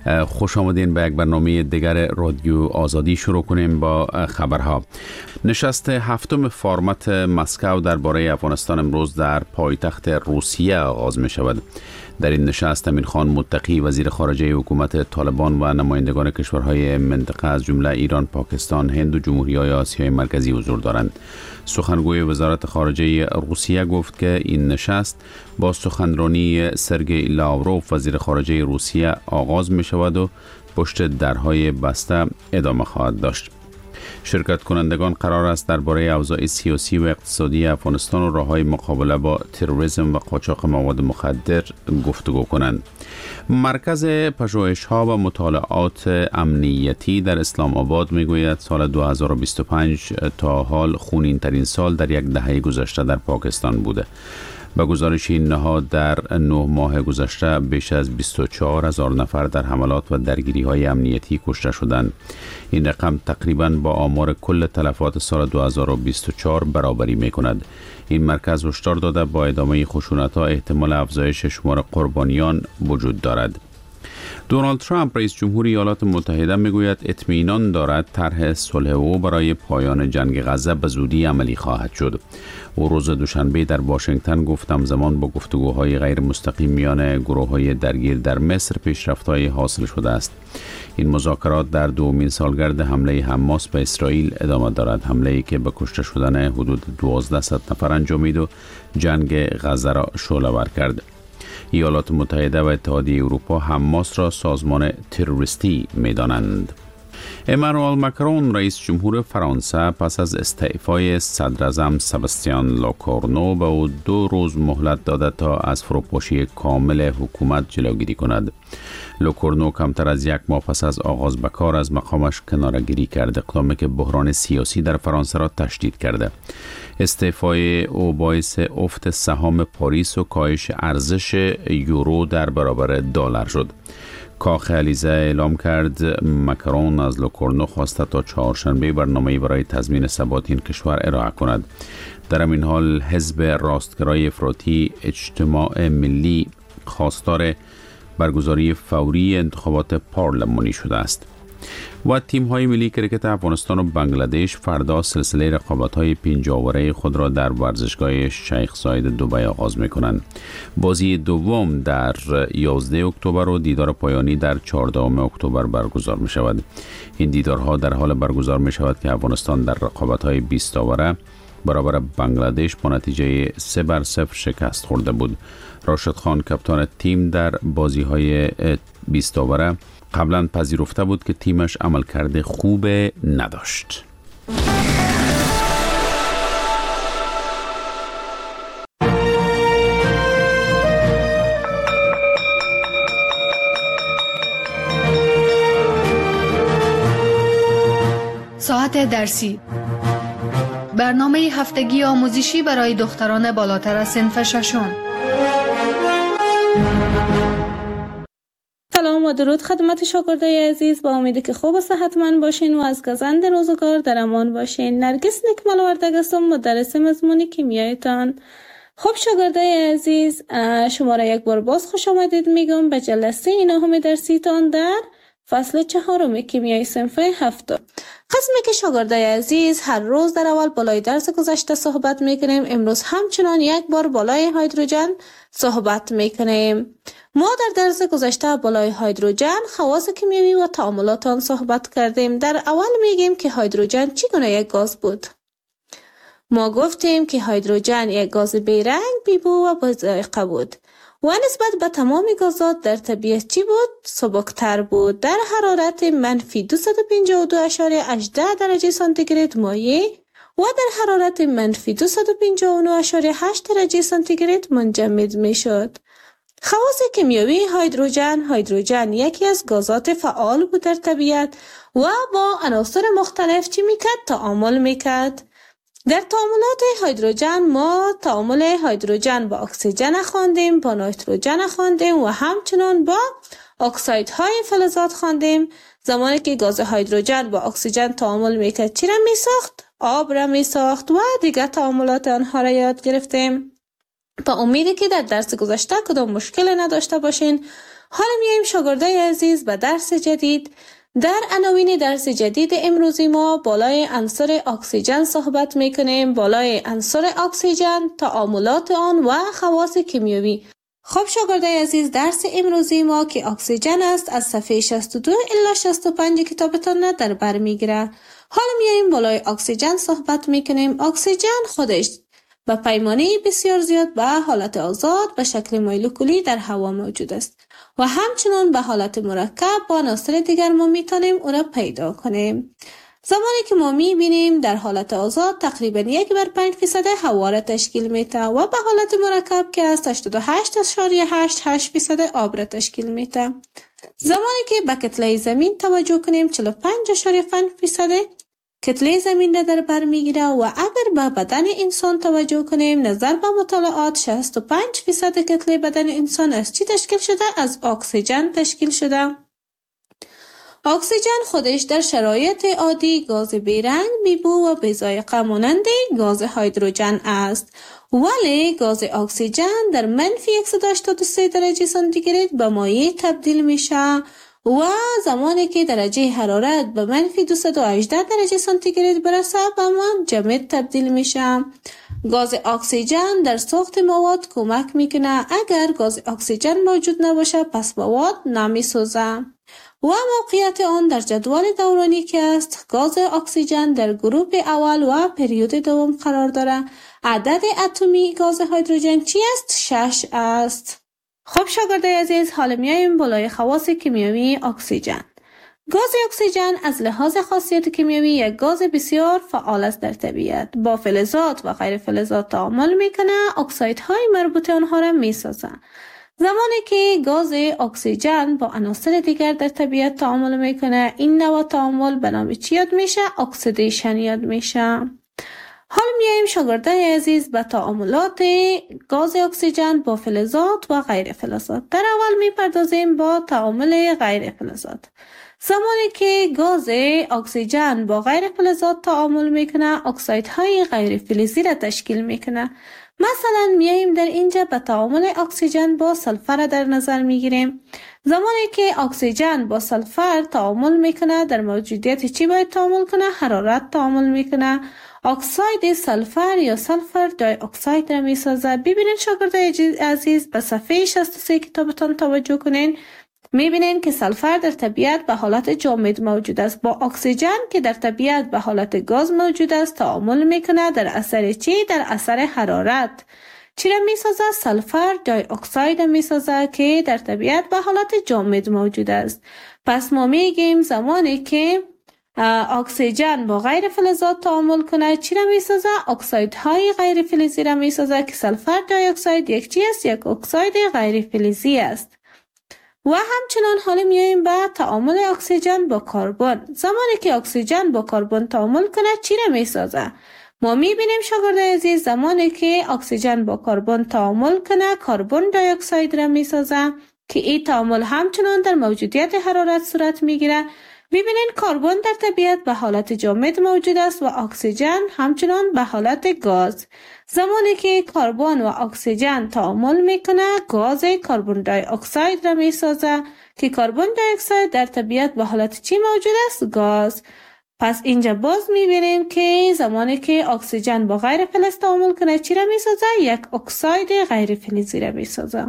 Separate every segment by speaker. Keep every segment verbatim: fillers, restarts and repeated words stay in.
Speaker 1: خوش آمدین به یک برنامه دیگر رادیو آزادی. شروع کنیم با خبرها. نشست هفتم فارمت مسکو درباره افغانستان امروز در پایتخت روسیه آغاز می شود. در این نشست امین خان متقی وزیر خارجه حکومت طالبان و نمایندگان کشورهای منطقه از جمله ایران، پاکستان، هند و جمهوری‌های آسیای مرکزی حضور دارند. سخنگوی وزارت خارجه روسیه گفت که این نشست با سخنرانی سرگئی لاوروف وزیر خارجه روسیه آغاز می شود و پشت درهای بسته ادامه خواهد داشت. شرکت کنندگان قرار است درباره اوضاع سیاسی و اقتصادی افغانستان و راه‌های مقابله با تروریسم و قاچاق مواد مخدر گفتگو کنند. مرکز پژوهش‌ها و مطالعات امنیتی در اسلام آباد می‌گوید سال دو هزار و بیست و پنج تا حال خونین‌ترین سال در یک دهه گذشته در پاکستان بوده. با گزارش این نهاد در نه ماه گذشته بیش از بیست و چهار هزار نفر در حملات و درگیری‌های امنیتی کشته شدند. این رقم تقریباً با آمار کل تلفات سال دو هزار و بیست و چهار برابری می‌کند. این مرکز هشدار داده با ادامه خشونت‌ها احتمال افزایش شمار قربانیان وجود دارد. دونالد ترامپ رئیس جمهوری ایالات متحده میگوید اطمینان دارد طرح صلح او برای پایان جنگ غزه به زودی عملی خواهد شد. او روز دوشنبه در واشنگتن گفت همزمان با گفتگوهای غیر مستقیم میان گروه‌های درگیر در مصر پیشرفت‌های حاصل شده است. این مذاکرات در دومین سالگرد حمله حماس به اسرائیل ادامه دارد، حمله‌ای که به کشته شدن حدود دوازده نفر انجامید و جنگ غزه را شعله‌ور کرد. ایالات متحده و اتحادیه اروپا حماس را سازمان تروریستی می‌دانند. امانوئل ماکرون رئیس جمهور فرانسه پس از استعفای صدر اعظم سباستیان لوکورنو به او دو روز مهلت داده تا از فروپاشی کامل حکومت جلوگیری کند. لوکورنو کمتر از یک ماه پس از آغاز به کار از مقامش کناره‌گیری کرد، اقدامی که بحران سیاسی در فرانسه را تشدید کرده. استعفای او باعث افت سهام پاریس و کاهش ارزش یورو در برابر دلار شد. کاخ الیزه اعلام کرد ماکرون از لوکورنو خواسته تا چهارشنبه برنامه‌ای برای تضمین ثبات این کشور ارائه کند. در این حال حزب راستگرای افراطی اجتماع ملی خواستار برگزاری فوری انتخابات پارلمانی شده است. و تیم‌های ملی کرکت افغانستان و بنگلادش فردا سلسله رقابت‌های پنجاوره خود را در ورزشگاه شیخ زاید دبی آغاز می‌کنند. بازی دوم در یازده اکتبر و دیدار پایانی در چهاردهم اکتبر برگزار می‌شود. این دیدارها در حال برگزار می‌شود که افغانستان در رقابت‌های بیست آوره برابر بنگلادش با نتیجه سه بر صفر شکست خورده بود. راشد خان کاپیتان تیم در بازی‌های بیست آوره قبلا پذیرفته بود که تیمش عملکرد خوب نداشت.
Speaker 2: ساعت درسی، برنامه هفتگی آموزشی برای دختران بالاتر از صنف ششم.
Speaker 3: سلام و درود خدمت شاگردای عزیز، با امیدی که خوب و صحتمند باشین و از گزند روزگار در امان باشین. نرگس نکمل وردگ هستم، مدرس مضمون کیمیایتان. خب شاگردای عزیز، شما را یک بار باز خوش آمدید میگم به جلسه نهم درسیتان در فصل چهارم کیمیای صنف هفتم. قسمی که شاگردای عزیز هر روز در اول بالای درس گذشته صحبت میکنیم، امروز همچنان یک بار بالای هیدروژن صحبت میکنیم. ما در درس گذشته بالای هیدروژن، خواص کیمیایی و تعاملات آن صحبت کردیم. در اول میگیم که هیدروژن چگونه یک گاز بود. ما گفتیم که هیدروژن یک گاز بیرنگ، بیبو و با ذائقه بود و نسبت به تمام گازات در طبیعت چی بود؟ سبکتر بود. در حرارت منفی دویست و پنجاه و دو اشاریه هجده درجه سانتیگراد مایع و در حرارت منفی دویست و پنجاه و نه اشاریه هشت درجه سانتیگراد منجمد می شد. خواص کیمیایی هیدروژن: هیدروژن یکی از گازات فعال بود در طبیعت و با عناصر مختلف چی میکرد؟ تعامل میکرد. در تعاملات هیدروژن ما تعامل هیدروژن با اکسیژن خواندیم، با نیتروژن خواندیم و همچنان با اکسایدهای فلزات خواندیم. زمانی که گاز هیدروژن با اکسیژن تعامل میکرد چی را میساخت؟ آب را میساخت و دیگر تعاملات آنها را یاد گرفتیم. با امیدی که در درس گذشته کدام مشکل نداشته باشین حالا میایم شاگردای عزیز به درس جدید. در عناوین درس جدید امروزی ما بالای عنصر اکسیژن صحبت میکنیم. بالای عنصر اکسیژن، تعاملات آن و خواص کیمیایی. خب شاگردای عزیز، درس امروزی ما که اکسیژن است از صفحه شصت و دو الی شصت و پنج کتابتان در بر میگیره. حالا میایم بالای اکسیژن صحبت میکنیم. اکسیژن خودش به پیمانه بسیار زیاد به حالت آزاد به شکل مولکولی در هوا موجود است و همچنان به حالت مرکب با عناصر دیگر ما میتونیم اون را پیدا کنیم. زمانی که ما میبینیم در حالت آزاد تقریبا یک بر پنج فیصد هوا را تشکیل میده و به حالت مرکب که از هشتاد و هشت اشاریه هشت هشت فیصد آب را تشکیل میده. زمانی که به کتله زمین توجه کنیم چهل و پنج اشاریه پنج فیصد کتله زمین را در بر میگیره و اگر به بدن انسان توجه کنیم نظر به مطالعات شصت و پنج فیصد کتله بدن انسان از چی تشکیل شده؟ از اکسیژن تشکیل شده. اکسیژن خودش در شرایط عادی گاز بیرنگ، بیبو و بی‌ذائقه مانند گاز هیدروژن است، ولی گاز اکسیژن در منفی صد و هشتاد و سه درجه سانتیگراد به مایع تبدیل میشه و زمانی که درجه حرارت به منفی دویست و هجده درجه سانتیگراد برسه به جمد تبدیل میشه. گاز اکسیژن در ساخت مواد کمک میکنه. اگر گاز اکسیژن موجود نباشه پس مواد نمیسوزه و موقعیت آن در جدول دورانی که است. گاز اکسیژن در گروه اول و پریود دوم قرار داره. عدد اتمی گاز هیدروژن چی است؟ شش است. خب شاگردای عزیز، حالا میایم بالای خواص کیمیایی اکسیژن. گاز اکسیژن از لحاظ خاصیت کیمیایی یک گاز بسیار فعال است در طبیعت. با فلزات و غیر فلزات تعامل میکنه، اکسایدهای مربوط آنها را میسازه. زمانی که گاز اکسیژن با عناصر دیگر در طبیعت تعامل میکنه، این نوع تعامل به نام چی یاد میشه؟ اکسیدیشن یاد میشه. حالا میایم شاگردای عزیز به تعاملات گاز اکسیژن با فلزات و غیر فلزات. در اول میپردازیم با تعامل غیر فلزات. زمانی که گاز اکسیژن با غیر فلزات تعامل میکنه، اکسایدهای غیر فلزی را تشکیل میکنه. مثلا میایم در اینجا به تعامل اکسیژن با سلفر در نظر میگیریم. زمانی که اکسیژن با سلفر تعامل میکنه، در موجودیت چی باید تعامل کنه؟ حرارت تعامل میکنه. اکساید سلفر یا سلفر دای اکساید را میسازه. ببینید شاگردای عزیز، به صفحه شصت و سه کتابتان توجه کنین. میبینین که سلفر در طبیعت به حالت جامد موجود است. با اکسیژن که در طبیعت به حالت گاز موجود است تعامل میکنه. در اثر چی؟ در اثر حرارت. چی را میسازه؟ سلفر دای اکساید میسازه که در طبیعت به حالت جامد موجود است. پس ما میگیم زمانی که اکسیژن با غیر فلزات تعامل کنه چی را میسازه؟ اکسایدهای غیر فلزی را میسازه که سلفر دای اکساید یک چی است؟ یک اکساید غیر فلزی است. و همچنان حالا میایم به تعامل اکسیژن با کربن. زمانی که اکسیژن با کربن تعامل کنه چی را میسازه؟ ما میبینیم شاگردای عزیز، زمانی که اکسیژن با کربن تعامل کنه کربن دی اکساید را میسازه که این تعامل همچنان در موجودیت حرارت صورت میگیره. میبینین کربن در طبیعت به حالت جامد موجود است و اکسیژن همچنان به حالت گاز. زمانی که کربن و اکسیژن تعامل میکنه گاز کربن دی اکساید را میسازه که کربن دی اکساید در طبیعت به حالت چی موجود است؟ گاز. پس اینجا باز میبینیم که زمانی که اکسیژن با غیر فلز تعامل کنه چی را میسازه؟ یک اکساید غیر فلزی را میسازه.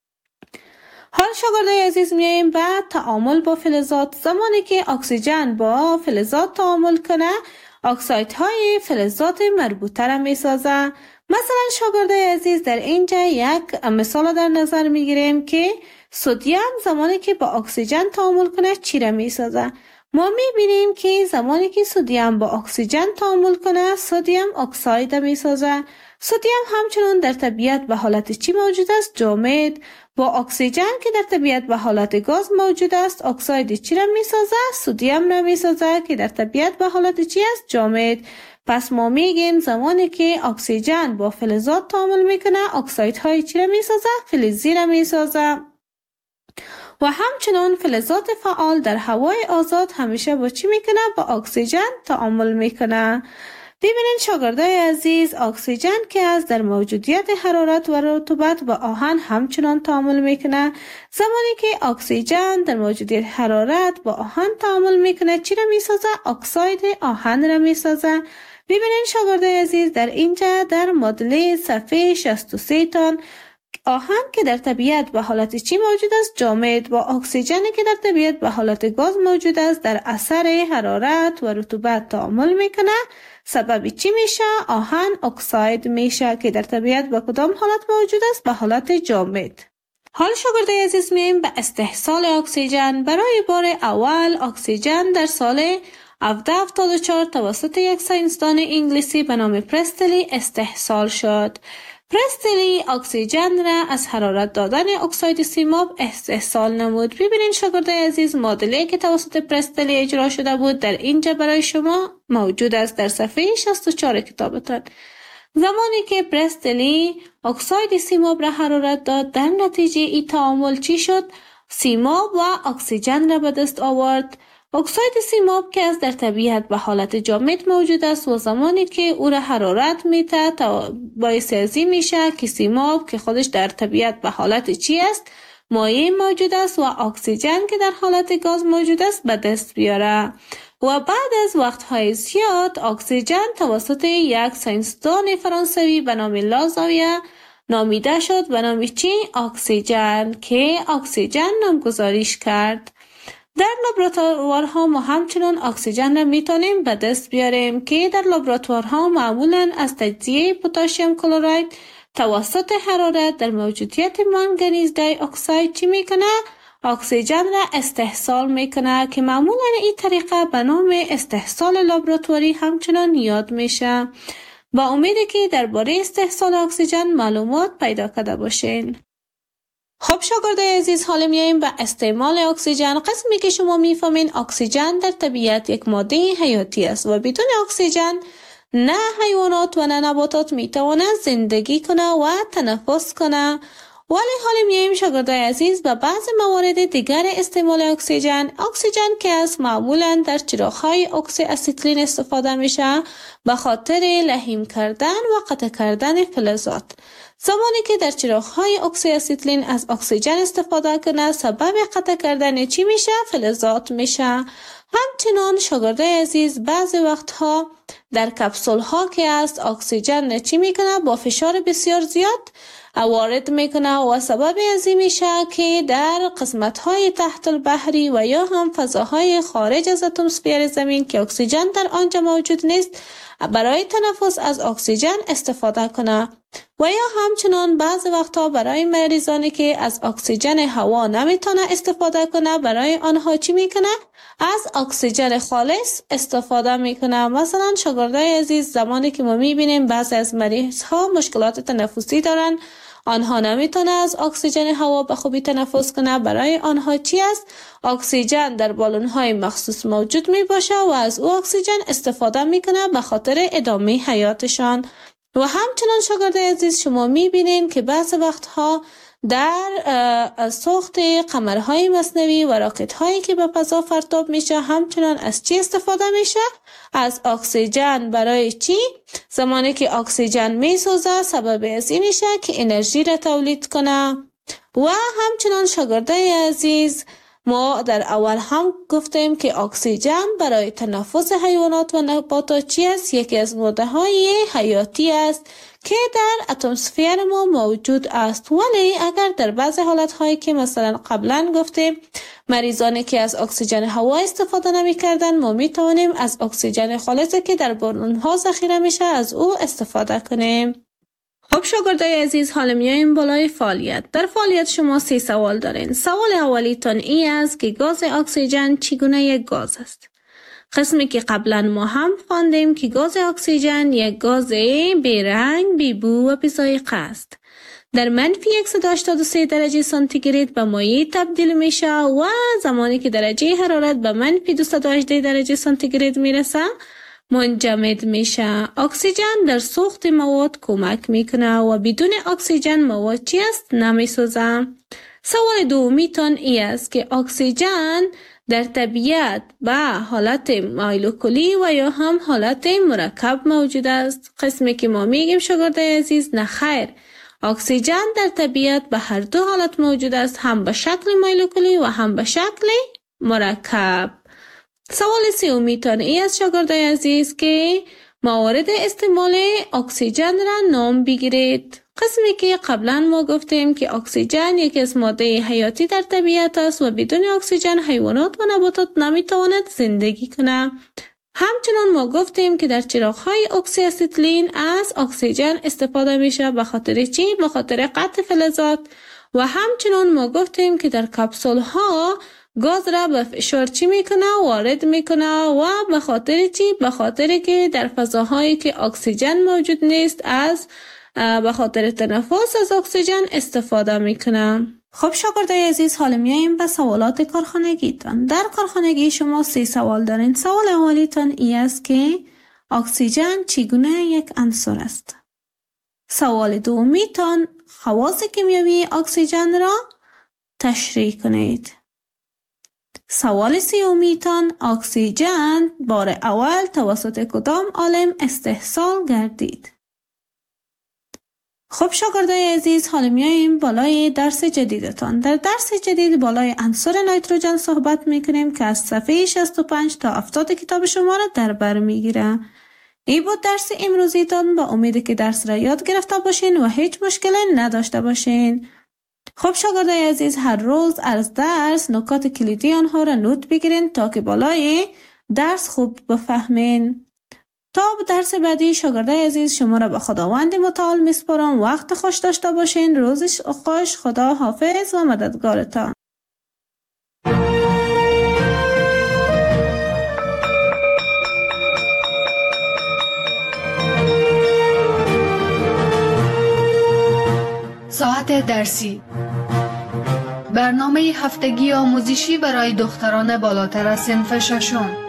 Speaker 3: حال شاگردای عزیز میایم به تعامل با فلزات. زمانی که اکسیژن با فلزات تعامل کنه اکسایدهای فلزات مربوطه را میسازه. مثلا شاگردای عزیز در اینجا یک مثال در نظر میگیریم که سدیم زمانی که با اکسیژن تعامل کنه چی را میسازه. ما میبینیم که زمانی که سدیم با اکسیژن تعامل کنه سدیم اکساید میسازه. سدیم همچنان در طبیعت به حالت چی موجود است؟ جامد. با اکسیژن که در طبیعت به حالت گاز موجود است اکساید چی را میسازه؟ سدیم را میسازه که در طبیعت به حالت چی است؟ جامد. پس ما میگیم زمانی که اکسیژن با فلزات تعامل میکنه اکسایدهای چی را میسازه؟ فلزی را میسازه. و همچنان فلزات فعال در هوای آزاد همیشه با چی میکنه؟ با اکسیژن تعامل میکنه. ببینید شاگردای عزیز، اکسیژن که از در موجودیت حرارت و رطوبت با آهن همچنان تعامل میکنه. زمانی که اکسیژن در موجودیت حرارت با آهن تعامل میکنه چی را میسازه؟ اکساید آهن را میسازه. ببینید شاگردای عزیز، در اینجا در معادله صفحه شصت و سه تان آهن که در طبیعت به حالت چی موجود است؟ جامد. با اکسیژنی که در طبیعت به حالت گاز موجود است در اثر حرارت و رطوبت تعامل میکنه. سبب چی میشه؟ آهن اکساید میشه که در طبیعت به کدام حالت موجود است؟ به حالت جامد. حال شاگردای عزیز میایم به استحصال اکسیژن. برای بار اول اکسیژن در سال هفده هفتاد و چهار توسط یک ساینسدان انگلیسی به نام پرستلی استحصال شد. پرستلی اکسیژن را از حرارت دادن اکساید سیماب استحصال نمود. ببینید شاگردای عزیز، معادله که توسط پرستلی اجرا شده بود در اینجا برای شما موجود است در صفحه شصت و چهار کتابتان. زمانی که پرستلی اکساید سیماب را حرارت داد، در نتیجه این تعامل چی شد؟ سیماب و اکسیژن را به دست آورد. اکساید سیماب که از در طبیعت به حالت جامد موجود است و زمانی که او را حرارت میده باعث ازی میشه که سیماب که خودش در طبیعت به حالت چی است؟ مایع موجود است و اکسیژن که در حالت گاز موجود است به دست بیاره. و بعد از وقتهای زیاد اکسیژن توسط یک ساینسدان فرانسوی به نام لازاویه نامیده شد به نام چی؟ اکسیژن، که اکسیژن نامگذاریش کرد. در لابراتوارها ما همچنان اکسیژن را میتونیم به دست بیاریم که در لابراتوارها معمولا از تجزیه پتاسیم کلراید توسط حرارت در موجودیت منگنیز دی اکساید چی میکنه؟ اکسیژن را استحصال میکنه که معمولا این طریقه به نام استحصال لابراتواری همچنان یاد میشه. با امیدی که درباره استحصال اکسیژن معلومات پیدا کرده باشین. خب شاگردای عزیز، حالا میایم به استعمال اکسیژن. قسمی که شما میفهمین اکسیژن در طبیعت یک ماده حیاتی است و بدون اکسیژن نه حیوانات و نه نباتات میتوانند زندگی کنه و تنفس کنه. ولی حالا میایم شاگردای عزیز به بعض موارد دیگر استعمال اکسیژن. اکسیژن که از معمولا در چراغ‌های اکسی اسیتیلین استفاده میشه به خاطر لحیم کردن و قطع کردن فلزات. زمانی که در چراغ‌های اکسی اسیتیلین از اکسیژن استفاده کنه سبب قطع کردن چی میشه؟ فلزات میشه. همچنان شاگردای عزیز بعضی وقتها در کپسول ها که است اکسیژن چی میکنه؟ با فشار بسیار زیاد وارد میکنه و سبب ازی میشه که در قسمت های تحت البحری و یا هم فضاهای خارج از اتمسفر زمین که اکسیژن در آنجا موجود نیست برای تنفس از اکسیژن استفاده کنه. و یا همچنان بعض وقتا برای مریضانی که از اکسیژن هوا نمیتونه استفاده کنه برای آنها چی میکنه؟ از اکسیژن خالص استفاده میکنه. مثلا شاگردای عزیز، زمانی که ما میبینیم بعضی از مریض ها مشکلات تنفسی دارن، آنها نمیتونه از اکسیژن هوا به خوبی تنفس کنه، برای آنها چی است؟ اکسیژن در بالون های مخصوص موجود می باشه و از او اکسیژن استفاده میکنه به خاطر ادامه حیاتشان. و همچنان شاگردای عزیز شما میبینین که بعض وقتها در ساخت قمرهای مصنوعی و راکت هایی که به فضا پرتاب میشه همچنان از چی استفاده میشه؟ از اکسیژن. برای چی؟ زمانی که اکسیژن میسوزه سبب از این میشه که انرژی را تولید کنه. و همچنان شاگردای عزیز ما در اول هم گفتیم که اکسیژن برای تنفس حیوانات و نباتات چی است؟ یکی از ماده های حیاتی است که در اتمسفر ما موجود است. ولی اگر در بعض حالت هایی که مثلا قبلا گفتیم مریضانی که از اکسیژن هوا استفاده نمی کردن، ما می توانیم از اکسیژن خالصی که در بالون ها ذخیره میشه از او استفاده کنیم. خب شاگردای عزیز، حالا میایم بالای فعالیت. در فعالیت شما سه سوال دارین. سوال اولیتون این است که گاز اکسیژن چگونه یک گاز است؟ قسمی که قبلا ما هم خواندیم که گاز اکسیژن یک گاز بی رنگ، بی بو و بی ذائقه است. در منفی صد و هشتاد و سه درجه سانتیگراد به مایع تبدیل میشه و زمانی که درجه حرارت به منفی دویست و هجده درجه سانتیگراد میرسه منجمد میشه. اکسیژن در سوخت مواد کمک میکنه و بدون اکسیژن مواد چی است؟ نمیسوزه. سوال دومیتون ای است که اکسیژن در طبیعت به حالت مولکولی و یا هم حالت مرکب موجود است. قسمی که ما میگیم شاگردای عزیز نه خیر، اکسیژن در طبیعت به هر دو حالت موجود است، هم به شکل مولکولی و هم به شکل مرکب. سوال سومیتان ای است شاگردای عزیز که موارد استعمال اکسیژن را نام بگیرید. قسمی که قبلا ما گفتیم که اکسیژن یکی از ماده حیاتی در طبیعت است و بدون اکسیژن حیوانات و نباتات نمیتواند زندگی کنند. همچنان ما گفتیم که در چراغ‌های اکسی استیلین از اکسیژن استفاده میشه. به خاطر چی؟ به خاطر قطع فلزات. و همچنان ما گفتیم که در کپسول ها گاز را به فشار چی میکنه؟ وارد میکنه. و به خاطر چی؟ به خاطر که در فضاهایی که اکسیژن موجود نیست از به خاطر تنفس از اکسیژن استفاده میکنه. خب شاگردای عزیز، حالا میایم به سوالات کارخانگیتان. در کارخانگی شما سه سوال دارین. سوال اولیتان ای است که اکسیژن چگونه یک عنصر است. سوال دومیتان خواص کیمیایی اکسیژن را تشریح کنید. سوال سومیتان اکسیژن بار اول توسط کدام عالم استحصال گردید. خب شاگردای عزیز، حالا میاییم بالای درس جدیدتان. در درس جدید بالای عنصر نیتروژن صحبت میکنیم که از صفحه شصت و پنج تا هفتاد کتاب شما را در بر میگیره. این بود درس امروزیتان. با امید که درس را یاد گرفته باشین و هیچ مشکلی نداشته باشین. خب شاگردای عزیز، هر روز از درس نکات کلیدی آنها را نوت بگیرین تا که بالای درس خوب بفهمین. تا به درس بعدی شاگردای عزیز، شما را به خداوند متعال میسپارم. وقت خوش داشته باشین. روز خوش. خدا حافظ و مددگارتان.
Speaker 2: ساعت درسی، برنامه هفتگی آموزشی برای دختران بالاتر از صنف ششم.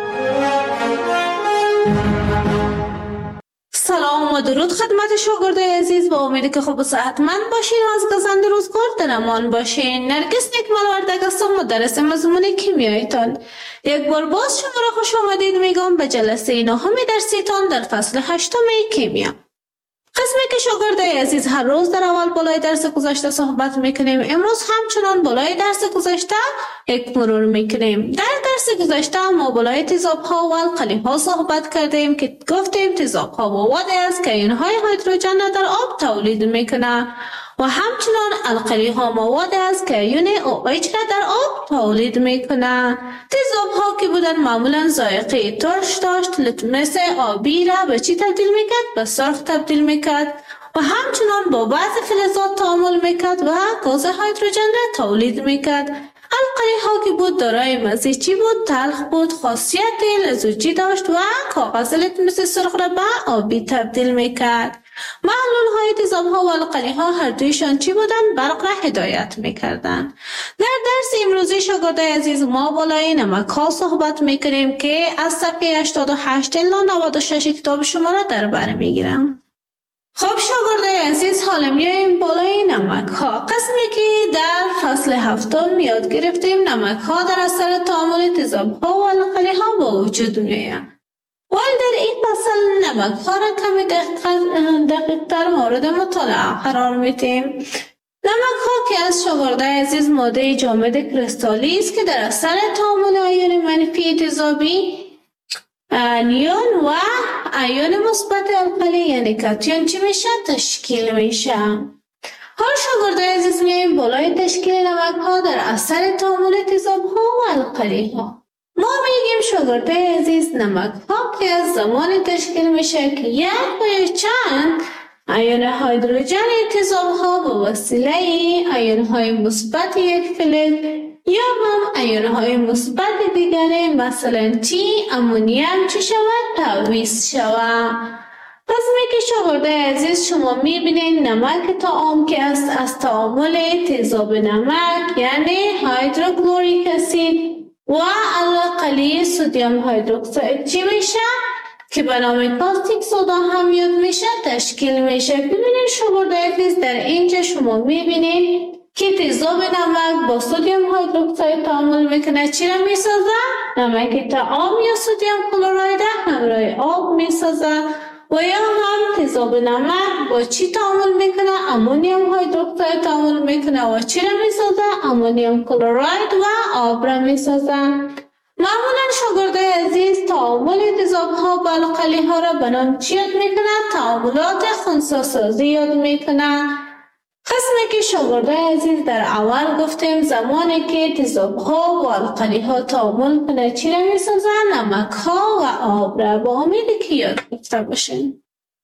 Speaker 3: سلام و درود خدمت شاگردای عزیز. با امید که خوب و صحتمند باشین و از گزند روزگار در امان باشین. نرگس نکملوردگ هستم، مدرس مضمون کیمیایتان. یک بار باز شما را خوش آمدید میگم به جلسه نهم درسیتان در فصل هشتم کیمیا. قسمی که شاگردای عزیز هر روز در اول بالای درس گذشته صحبت میکنیم، امروز همچنان بالای درس گذشته یک مرور میکنیم. در درس گذشته ما بالای تیزاب ها و القلی ها صحبت کردیم که گفتیم تیزاب ها مواد است که آیون‌های هیدروژن در آب تولید میکنه و همچنان القلی ها مواد است که آیون OH را در آب تولید میکنه. تیزاب ها که بودن معمولا ذائقه ترش داشت، لتمس آبی را به چی تبدیل میکرد؟ به سرخ تبدیل میکرد و همچنان با بعض فلزات تعامل میکرد و گاز هیدروژن را تولید میکرد. القلی ها که بود دارای مزه چی بود؟ تلخ بود، خاصیت لزوجی داشت و کاغذ لتمس سرخ را به آبی تبدیل میکرد. معلول های تیزاب ها و القلی ها هر دویشان چی بودن؟ برق را هدایت میکردن. در درس امروزی شاگردای عزیز ما بالای نمک ها صحبت میکنیم که از صفحه هشتاد و هشت الی نود و شش کتاب شما را در بر میگیرم. خب شاگردای عزیز، حالا میایم بالای نمک ها. قسمی که در فصل هفتم یاد گرفتیم نمک ها در اثر تعامل تیزاب ها و القلی ها با وجود میآیند. ولی در این فصل نمک ها را کمی دقیق تر مورد مطالعه قرار میدیم. نمک ها که از شاگردای عزیز ماده جامد کریستالی است که در اثر تعامل آیون منفی تیزابی انیون و ایون مثبت القلی یعنی کاتیون چی میشه؟ تشکیل میشه. حال شاگردای عزیز میایم بالای تشکیل نمک ها در اثر تعامل تیزاب ها و القلی ها. ما میگیم شاگردای عزیز نمک ها که از زمان تشکیل میشه که یک و چند ایون هیدروژن تیزاب ها به وسیله ایون های مثبت یک فلز یا هم ایون های مثبت دیگری مثلا چی امونیم چی شود؟ تعویض شود. قسمی که شاگردای عزیز شما میبینید نمک طعام که است از تعامل تیزاب نمک یعنی هیدروکلوریک اسید و القلی سدیم هیدروکساید چی میشه؟ که به نام کاستیک سودا هم یاد میشه تشکیل میشه. ببینید شاگردای عزیز در اینجا شما میبینید که تیزاب نمک با سدیم هیدروکساید تعامل میکنه چی را میسازه؟ نمک طعام یا سدیم کلراید همراه آب میسازه. و یا هم تیزاب نمک با چی تعامل میکنه؟ امونیم هیدروکساید تعامل میکنه و چی را میسازه؟ امونیم کلراید و آب را میسازه. معمولا شاگردای عزیز تعامل تیزاب ها با القلی ها را به نام چی یاد میکنه؟ تعاملات خنثی‌سازی یاد میکنه. قسمی که شاگردای عزیز در اول گفتیم زمانی که تیزاب ها و القلی ها تعامل کنه چی را میسازه؟ نمک ها و آب را. با امیدی که یاد گرفته باشین.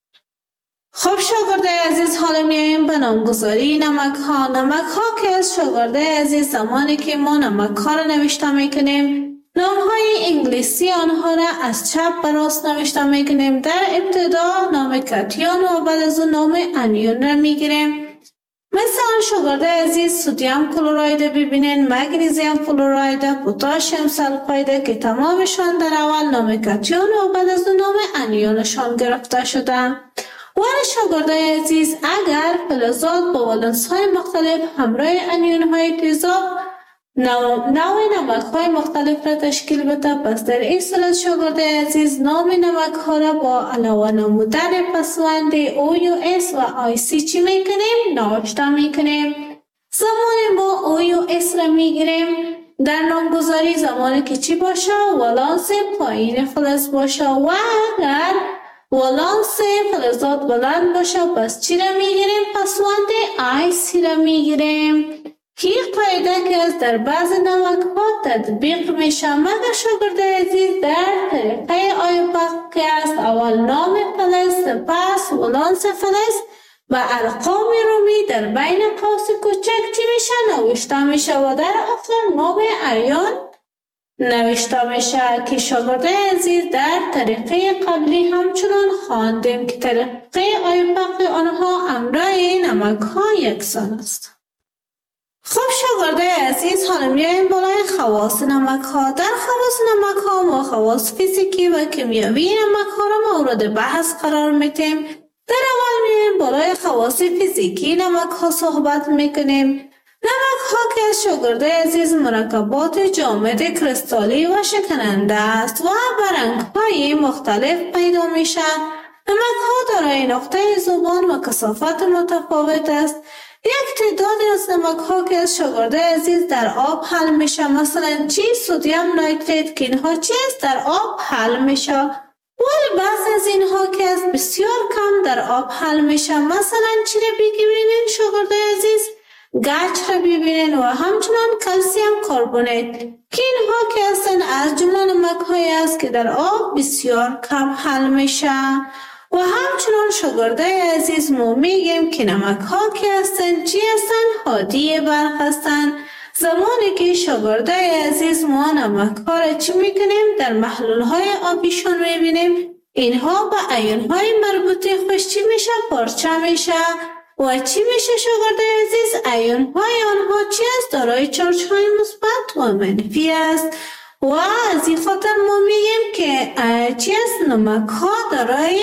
Speaker 3: خب شاگردای عزیز حالا میاییم به نامگذاری نمک ها. نمک ها که از شاگردای عزیز زمانی که ما نمک ها را نوشته میکنیم نام های انگلیسی آنها را از چپ به راست نوشته میکنیم. در ابتدا نام کاتیون و بعد از اون نام انیون را میگیریم. مثلا شاگردای عزیز سدیم کلراید ببینین، مگنیزیم کلراید، پتاسیم سلفاید که تمامشان در اول نام کاتیون و بعد از اون نام انیونشان گرفته شده. ولی شاگردای عزیز اگر فلزات با ولنس های مختلف همراه انیون های تیزاب نوع نمک های مختلف را تشکیل بده، پس در این صورت شاگردای عزیز نام نمک ها را با علاوه نمودن پسوند او یو اس و آی سی چی میکنیم؟ نوشته میکنیم. زمانی ما او یو اس را میگیریم در نامگذاری زمانی که چی باشه؟ ولانس پایین فلز باشه و اگر ولانس فلزات بلند باشه پس چی را میگیریم؟ پسوند آی سی را میگیریم. که قاعده که از در بعض نمک ها تطبیق میشه مگر شاگردای عزیز در طریقه آیوپاک که است اول نام فلز سپس ولانس فلز و ارقام رومی در بین قوس کوچک چی میشه؟ نوشته میشه و در آخر نام ایون نوشته میشه. که شاگردای عزیز در طریقه قبلی همچنان خواندیم که طریقه آیوپاک آنها امرای نمک ها یکسان است. خب شاگردای عزیز حالا میاییم بالای خواص نمک ها. در خواص نمک ها ما خواص فیزیکی و کیمیایی نمک ها را مورد بحث قرار میتیم. در اول میاییم بالای خواص فیزیکی نمک ها صحبت میکنیم. نمک ها که از شاگردای عزیز مرکبات جامد کریستالی و شکننده است و به رنگ های مختلف پیدا میشه. نمک ها دارای نقطه ذوبان و کثافت متفاوت است. یک تعدادی از نمک ها که از شاگردای عزیز در آب حل میشه مثلا چی؟ سدیم نایتریت که اینها چی است؟ در آب حل میشه. ولی بعض از اینها که از بسیار کم در آب حل میشه مثلا چی را بگیرین شاگردای عزیز؟ گچ را ببینین و همچنان کلسیم کربونات که اینها که هستن از جمله نمک هایی است که در آب بسیار کم حل میشه. و همچنان شاگردای عزیز ما میگیم که نمک ها که هستن چی هستن؟ هادی برق هستن. زمانی که شاگردای عزیز ما نمک ها را چی میکنیم؟ در محلول های آبیشون میبینیم اینها با ایون های مربوطه خوش چی میشه؟ پارچه میشه. و چی میشه شاگردای عزیز؟ ایون های آنها چی است؟ دارای چارج های مثبت و منفی است. و از این خاطر ما میگیم که چی است؟ نمک ها دارای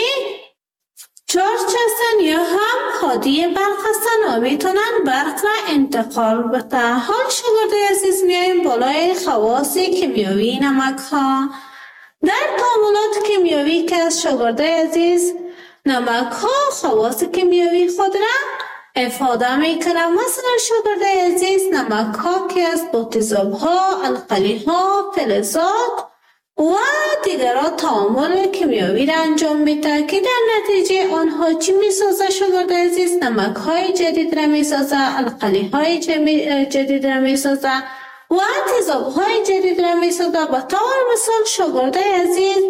Speaker 3: چارج هستن یا هم هادی برق هستن و میتونن برق را انتقال بده. حال شاگردای عزیز میاییم بالای خواص کیمیایی نمک ها. در تعاملات کیمیایی که از شاگردای عزیز نمک ها خواص کیمیایی خود را افاده میکنه. مثلا شاگردای عزیز نمک ها که از با تیزاب ها، القلی ها، فلزات و دیگرها تعامل کیمیایی را انجام میده که در نتیجه آنها چی میسازه شاگردای عزیز؟ نمک های جدید را میسازه، القلی های جدید را میسازه و تیزاب های جدید را میسازه. به طور مثال شاگردای عزیز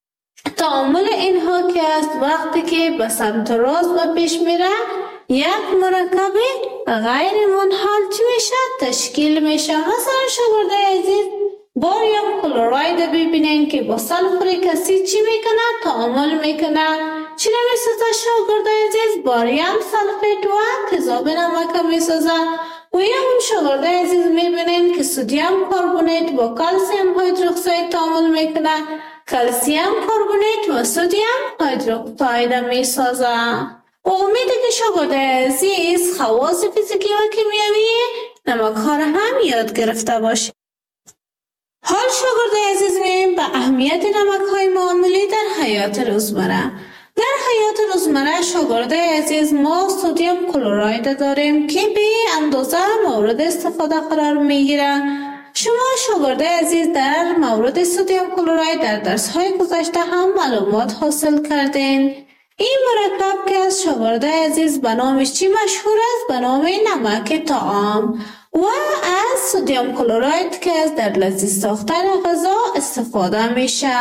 Speaker 3: تعامل اینها که است وقتی که به سمت راست و پیش میره یک مرکب غیر منحل چی میشه؟ تشکیل میشه. مثلا شاگردای عزیز باریوم کلراید ببینین که با سلفوریک اسید چی میکنه؟ تعامل میکنه. چی رو میسازه شاگردای عزیز؟ باریوم سلفیت و تیزاب نمک میسازه. و یا هم شاگردای عزیز میبینین که سدیم کربونات با کلسیم هیدروکساید تعامل میکنه. کلسیم کربونات و سدیم هیدروکساید میسازه. امید که شاگرده عزیز خواص فیزیکی و کیمیایی نمک ها را هم یاد گرفته باشه. حال شاگرده عزیز می‌آییم به اهمیت نمک های معمولی در حیات روزمره. در حیات روزمره شاگرده عزیز ما سدیم کلراید داریم که به اندازه مورد استفاده قرار میگیره. شما شاگرده عزیز در مورد سدیم کلراید در درس های گذشته هم معلومات حاصل کردین. این مرکب که از شاگرده عزیز به نامش چی مشهور است؟ به نام نمک طعام و از سدیم کلراید که از در لذیذ ساختن غذا استفاده میشه.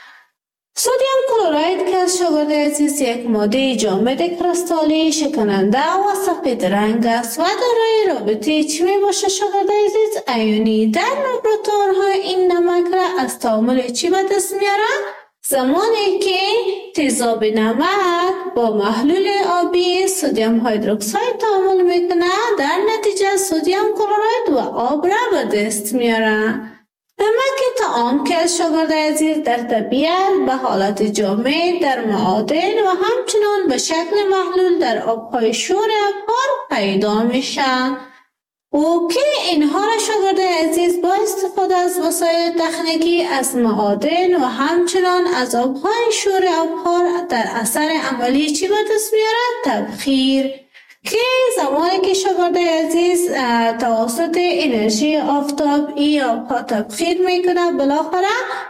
Speaker 3: سدیم کلراید که از شاگرده عزیز یک ماده جامد کریستالی شکننده و سفید رنگ است و دارای رابطه چی می باشه شاگرده عزیز؟ ایونی. در لابراتوارها این نمک را از تعامل چی به دست میاره؟ زمانی که تیزاب نمک با محلول آبی سدیم هیدروکساید تعامل میکنه در نتیجه سدیم کلراید و آب را به دست میاره. نمک طعام که از شاگرده عزیز در طبیعت به حالت جامد در معادن و همچنان به شکل محلول در آبهای شور ابحار پیدا میشه و که اینها را شاگرده عزیز با استفاده از وسایل تکنیکی از معادن و همچنان از آبهای شور ابحار در اثر عملی چی به دست میاره؟ تبخیر. که زمانی که شاگرده عزیز توسط انرژی آفتاب این آبها تبخیر میکنه بالاخره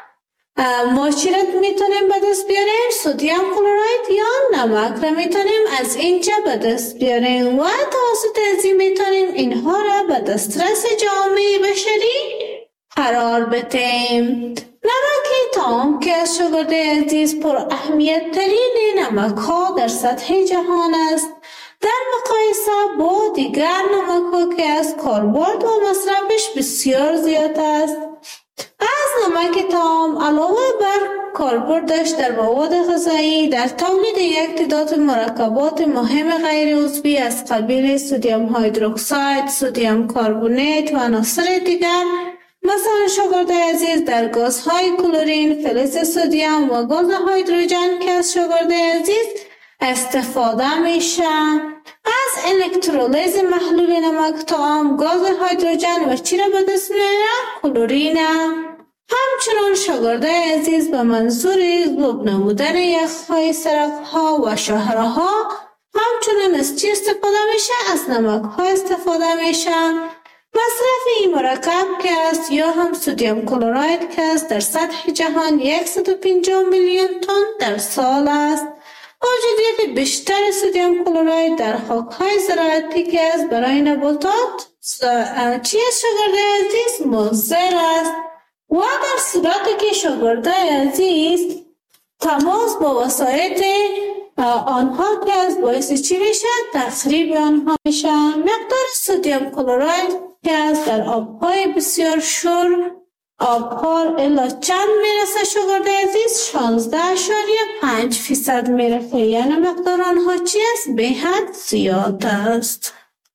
Speaker 3: ما چی را میتونیم به دست بیاریم؟ سدیم کلراید یا نمک را میتونیم از اینجا به دست بیاریم و توسط ازی میتونیم اینها را به دسترس جامعه بشری قرار بدیم. نمک طعام که از شاگرده عزیز پر اهمیت ترین نمک ها در سطح جهان است در مقایسه با دیگر نمک ها که از کاربرد و مصرفش بسیار زیاد است. از نمک طعام علاوه بر کاربردش در مواد غذایی در تولید یک تعداد مرکبات مهم غیر عضوی از قبیل سدیم هیدروکساید، سدیم کربونات و عناصر دیگر مثلا شاگرده عزیز در گازهای کلورین، فلز سدیم و گاز هیدروژن که از شاگرده عزیز استفاده میشه. از الکترولیز محلول نمک طعام گاز هیدروژن و چی را به دست میاره؟ کلورین. همچنان شاگرده عزیز به منظور ذوب نمودن یخهای سرک‌ها و شهرها همچنان از چی استفاده میشه؟ از نمک ها استفاده میشه. مصرف این مرکب که است یا هم سدیم کلراید که است در سطح جهان صد و پنجاه میلیون تن در سال است. موجودیت بیشتر سدیم کلراید در خاک‌های زراعتی که است برای نباتات چی است شاگرده عزیز؟ مضر است و در صورتی که شاگرده عزیز تماس با وسایل آنها که از باعث چی میشه؟ تخریب آنها میشه. مقدار سدیم کلراید که از در آبهای بسیار شور آبحار الا چند میرسه شاگرده عزیز؟ شانزده اشاریه پنج فیصد میرسه. یعنی مقدار آنها چی است؟ به حد زیاد است.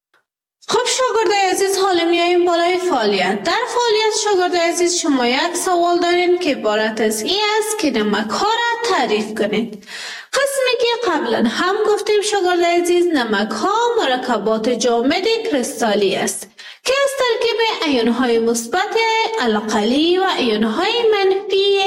Speaker 3: خب شاگرده عزیز حالا میاییم بالای فعالیت. در فعالیت شاگرده عزیز شما یک سوال دارین که عبارت از این است که نمک ها را تعریف کنید. قسمی که قبلا هم گفتیم شاگرده عزیز نمک ها مرکبات جامد کریستالی است که از ترکیب ایون های مثبت القلی و ایون های منفی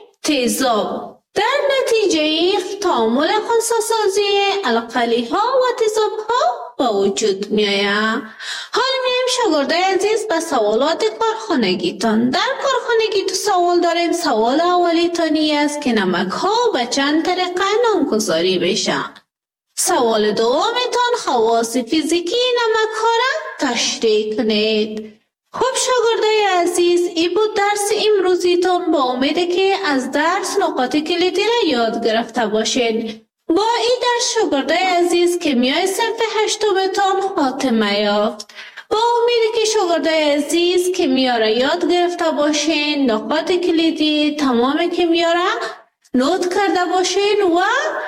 Speaker 3: تیزاب در نتیجه تعامل خنثی‌سازی القلی ها و تیزاب ها با وجود می آید. حال میایم شاگرده عزیز به سوالات کارخانگی تان. در کارخانگی تو سوال داریم. سوال اولی تانی است که نمک ها به چند طریقه نامگذاری بشه. سوال دومیتان خواص فیزیکی نمک ها را تشریح کنید. خب شاگرده عزیز ای بود درس امروزیتان. با امید که از درس نکات کلیدی را یاد گرفته باشین. با این درس شاگرده عزیز که میای صنف هشتمتان خاتمه یافت. با امید که شاگرده عزیز که میاره یاد گرفته باشین، نکات کلیدی تمام که میاره نوت کرده باشین و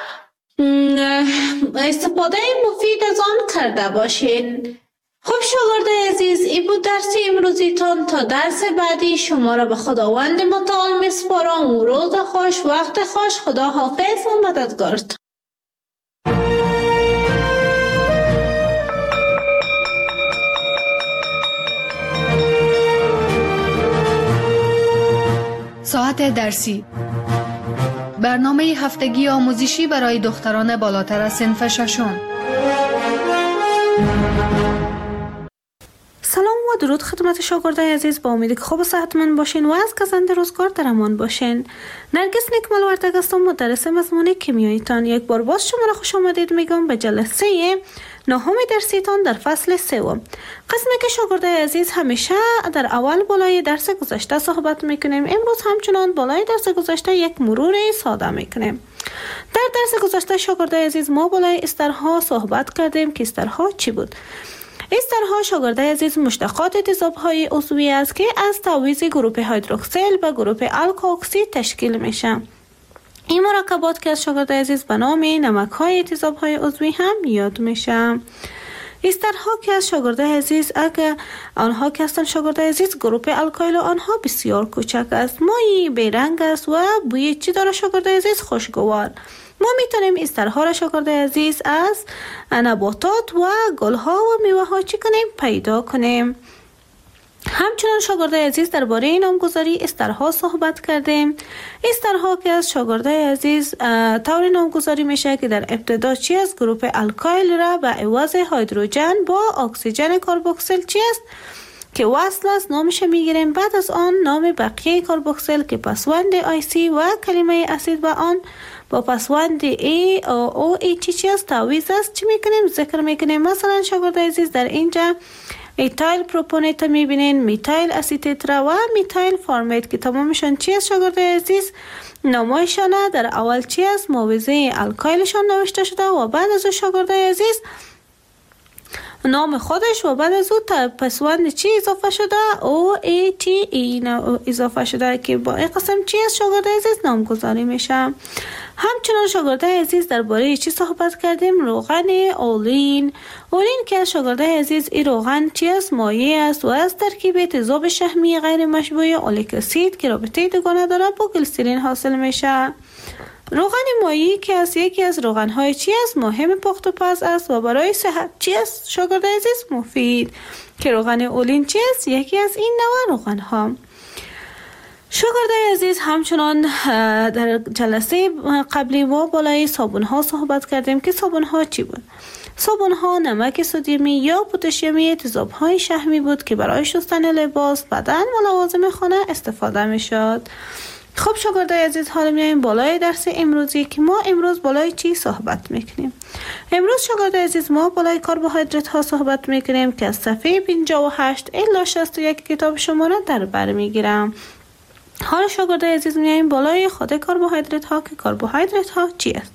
Speaker 3: استفاده مفید از آن کرده باشین. خب شاگرده عزیز این بود درس امروزیتان. تا درس بعدی شما را به خداوند متعال میسپارم. روز خوش، وقت خوش. خدا حافظ و مددگارتان.
Speaker 2: مقالات درسی. برنامه هفتگی آموزشی برای دختران بالاتر از صنف ششم.
Speaker 3: سلام و درود خدمت شاگردای عزیز، با امیدی که خوب و صحتمند باشین و از گزند روزگار در امان باشین. نرگس نیکمل وردگ هستم، مدرس مضمون کیمیایتان. یک بار باز شما را خوش آمدید میگم به جلسه نهم درسیتان در فصل سوم. قسمی که شاگردای عزیز همیشه در اول بالای درس گذشته صحبت میکنیم، امروز همچنان بالای درس گذشته یک مرور ساده میکنیم. در درس گذشته شاگردای عزیز ما بالای استرها صحبت کردیم که استرها چی بود؟ استرها شاگردای عزیز مشتقات تیزاب‌های عضوی است که از تعویض گروه هیدروکسیل به گروه الکاکسید تشکیل میشه. این مرکبات که از شاگردای عزیز به نام نمک‌های تیزاب‌های عضوی هم یاد میشه. استرها که از شاگردای عزیز اگه آنها که هستن شاگردای عزیز گروه الکایل آنها بسیار کوچک است، مایی بیرنگ است و بوی چی داره شاگردای عزیز؟ خوشگوار. ما میتونیم استرها را شاگردای عزیز از نباتات و گلها و میوه ها چی کنیم؟ پیدا کنیم. همچنان شاگردای عزیز درباره نامگذاری استرها صحبت کردیم. استرها که از شاگردای عزیز طور نامگذاری میشه که در ابتدا چی از گروه الکایل را به عوض هیدروژن با اکسیژن کربوکسیل چی است که وصل است نامش میگیریم. بعد از آن نام بقیه کربوکسیل که پسوند آی سی و کلمه اسید و آن با پسوند ای او ای چی چی است تعویض است چی میکنیم؟ ذکر میکنیم. مثلا شاگردای عزیز در اینجا ایتایل پروپونیت میبینین، میتایل اسیتیترا و میتایل فارمیت که تمامشان چی است شاگردای عزیز؟ نامایشانه در اول چی است؟ موضع الکایلشان نوشته شده و بعد از او شاگردای عزیز نام خودش و بعد از او تا پسوند چی اضافه شده؟ او ای تی ای اضافه شده که با این قسم چی است شاگردای عزیز؟ نامگذاری میشه. همچنان شاگردای عزیز درباره چی صحبت کردیم؟ روغن اولین. اولین که از شاگردای عزیز این روغن چی است؟ مایع است و از ترکیب تیزاب شحمی غیر مشبوع اولیک اسید که رابطه دوگانه داره با گلیسرین حاصل میشه. روغن مایعی که از یکی از روغن‌های چی است؟ مهم پخت و پز است و برای صحت چی است شاگردای عزیز؟ مفید. که روغن اولین چی است؟ یکی از این نوع روغن‌ها. شاگردای عزیز همچنان در جلسه قبلی ما بالای صابون‌ها صحبت کردیم که صابون‌ها چی بود؟ صابون‌ها نمک سدیمی یا پتاسیمی تیزاب‌های شحمی بود که برای شستن لباس، بدن و لوازم خانه استفاده می‌شد. خب شاگردای عزیز حالا میایم بالای درس امروزی که ما امروز بالای چی صحبت میکنیم؟ امروز شاگردای عزیز ما بالای کربوهیدرات ها صحبت میکنیم که از صفحه پنجاه و هشت الی شصت و یک کتاب شما را در بر میگیرم. حالا شاگردای عزیز میایم بالای خود کربوهیدرات ها که کربوهیدرات ها چی است؟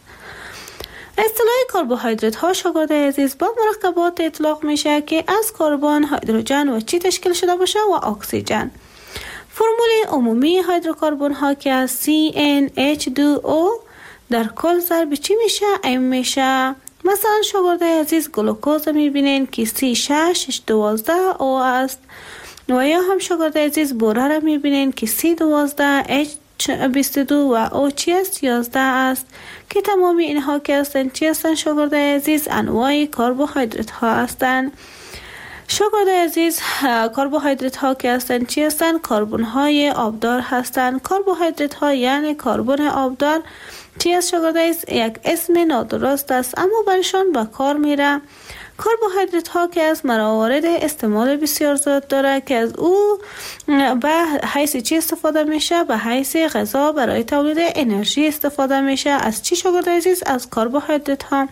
Speaker 3: اصطلاح کربوهیدرات ها شاگردای عزیز با مرکبات اطلاق میشه که از کربن، هیدروژن و چی تشکیل شده باشه و اکسیژن. فرمول عمومی هیدروکربن ها که از سی ان اچ دو او در کل ضرب چی میشه؟ ام میشه. مثلا شاگردای عزیز گلوکوز میبینین که سی شش دوازده او است و یا هم شاگردای عزیز بوره را میبینین که سی دوازده اچ بیست و دو و او چی است؟ یازده است که تمام اینها که هستن چی هستن شاگردای عزیز؟ انواع کربوهیدرات ها هستن. شاگردای عزیز کربوهیدرات ها که هستن چی هستن؟ کربن های آبدار هستن. کربوهیدرات ها یعنی کربن آبدار چی است شاگردای عزیز؟ یک اسم نادرست است اما برشان به کار میره. کربوهیدرات ها که از موارد استعمال بسیار زیاد داره که از او به حیث چی استفاده میشه؟ به حیث غذا برای تولید انرژی استفاده میشه. از چی شاگردای عزیز؟ از کربوهیدرات ها.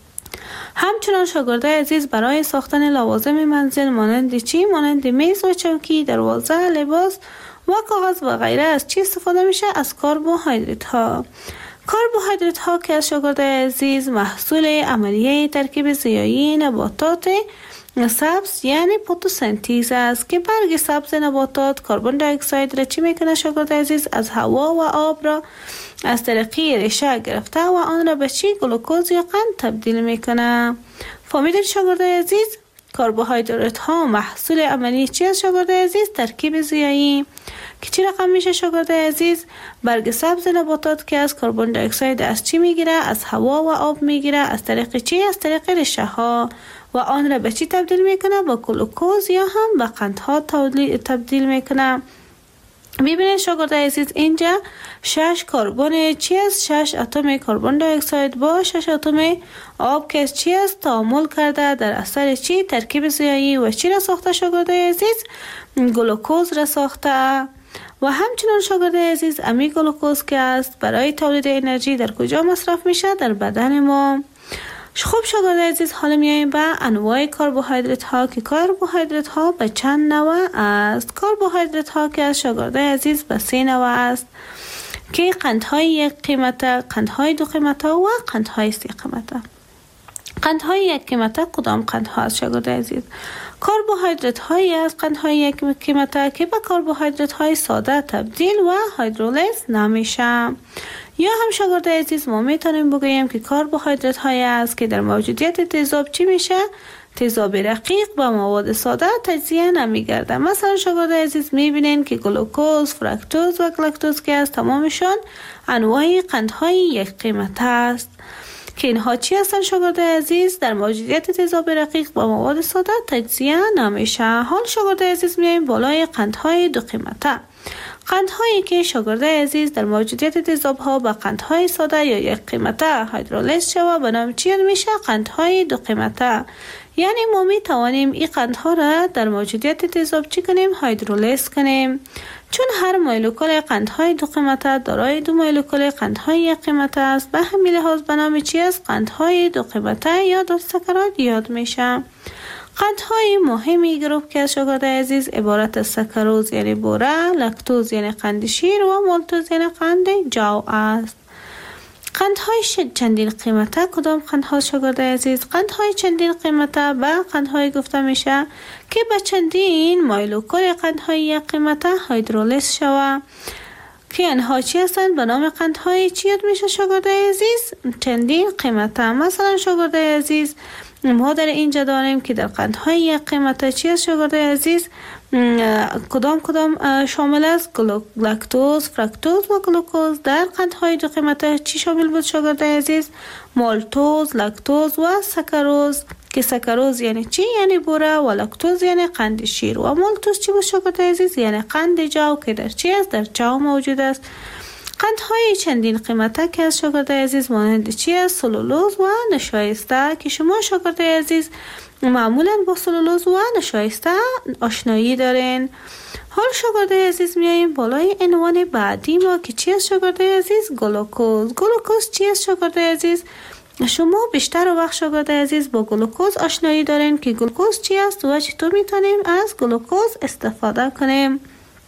Speaker 3: همچنان شاگردای عزیز برای ساختن لوازم منزل مانند چی؟ مانند میز و چوکی، دروازه، لباس و کاغذ و غیره از چی استفاده میشه؟ از کربوهیدرات ها. کربوهیدرات ها که از شاگردای عزیز محصول عملیه ترکیب ضیایی نباتات سبز یعنی فتوسنتز است که برگ سبز نباتات کربن دی اکساید را چی میکنه شاگردای عزیز؟ از هوا و آب را از طریق ریشه گرفته و آن را به چی؟ گلوکوز یا قند تبدیل میکنه. فهمیدید شاگردای عزیز؟ کربوهیدرات ها محصول عملی چی از شاگردای عزیز؟ ترکیب ضیایی که چی رقم میشه شاگردای عزیز؟ برگ سبز نباتات که از کربن دی اکساید از چی میگیره؟ از هوا و آب میگیره. از طریق چی؟ از طریق ریشه ها و آن را به چی تبدیل میکنه؟ با گلوکوز یا هم به قندها تبدیل میکنه. ببینید شاگردای عزیز، اینجا شش کربن چی است؟ شش اتم کربن دی اکساید با شش اتم آب که چی است تعامل کرده در اثر چی؟ ترکیب زیایی و چی را ساخته شاگردای عزیز؟ گلوکوز را ساخته. و همچنان شاگردای عزیز، امی گلوکوز که است برای تولید انرژی در کجا مصرف میشه؟ در بدن ما. خب شاگردای عزیز، حالا میاییم به انواع کربوهیدرات ها که کربوهیدرات ها به چند نوع است. کربوهیدرات ها که از شاگردای عزیز به سه نوع است که قندهای یک قیمته، قندهای دو قیمته و قندهای سه قیمته. قندهای یک قیمته کدام قندها است شاگردای عزیز؟ کربوهیدرات هایی از قندهای یک قیمته که به کربوهیدرات های ساده تبدیل و هیدرولیز نمیشه. یا هم شاگردای عزیز ما میتونیم بگوییم که کربوهیدرات هایی است که در موجودیت تیزاب چی میشه؟ تیزاب رقیق با مواد ساده تجزیه نمیگرده. مثلا شاگردای عزیز میبینین که گلوکوز، فرکتوز و گلاکتوز که از تمامشان انواع قندهای یک قیمت است که اینها چی هستن شاگردای عزیز؟ در موجودیت تیزاب رقیق با مواد ساده تجزیه نمیشه. حال شاگردای عزیز میایم بالای قندهای دو قیمته. قندهایی که شاگردای عزیز در موجودیت تیزاب ها با قندهای ساده یا یک قیمته هیدرولیز شود به نام چی میشه؟ قندهای دو قیمته. یعنی ما می توانیم این قندها را در موجودیت تیزاب چی کنیم؟ هیدرولیز کنیم. چون هر مولکول قندهای دو قیمته دارای دو مولکول قندهای یک قیمته است، به همین لحاظ به نام چی است؟ قندهای دو قیمته یا دو سکرات یاد میشه. قندهای مهمی گروه که از شاگردای عزیز عبارت از سکروز یعنی بوره، لاکتوز یعنی قند شیر و مالتوز یعنی قند جو است. قندهای چندین قیمته کدام قندها شاگردای عزیز؟ قندهای چندین قیمته به قندهای گفته میشه که به چندین مولکول قندهای یک قیمته هیدرولیز شود که آنها چی هستند؟ به نام قندهای چی یاد میشه شاگردای عزیز؟ چندین قیمته. مثلا شاگردای عزیز ما در اینجا داریم که در قندهای یک قیمته چی است شاگردای عزیز؟ کدام کدام شامل است؟ لاکتوز، فرکتوز و گلوکوز. در قندهای دو قیمته چی شامل بود شاگردای عزیز؟ مالتوز، لاکتوز و سکروز که سکروز یعنی چی؟ یعنی بوره و لاکتوز یعنی قند شیر و مالتوز چی بود شاگردای عزیز؟ یعنی قند جو که در چی است؟ در جو موجود است. قندهای چندین قیمته که از شاگردای عزیز مانند چی است؟ سلولوز و نشایسته که شما شاگردای عزیز معمولا با سلولوز و نشایسته آشنایی دارین. حال شاگردای عزیز میاییم بالای عنوان بعدی ما که چی است شاگردای عزیز؟ گلوکوز. گلوکوز چی است شاگردای عزیز؟ شما بیشتر وقت شاگردای عزیز با گلوکوز آشنایی دارین که گلوکوز چی است و چطور میتونیم از گلوکوز استفاده کنیم.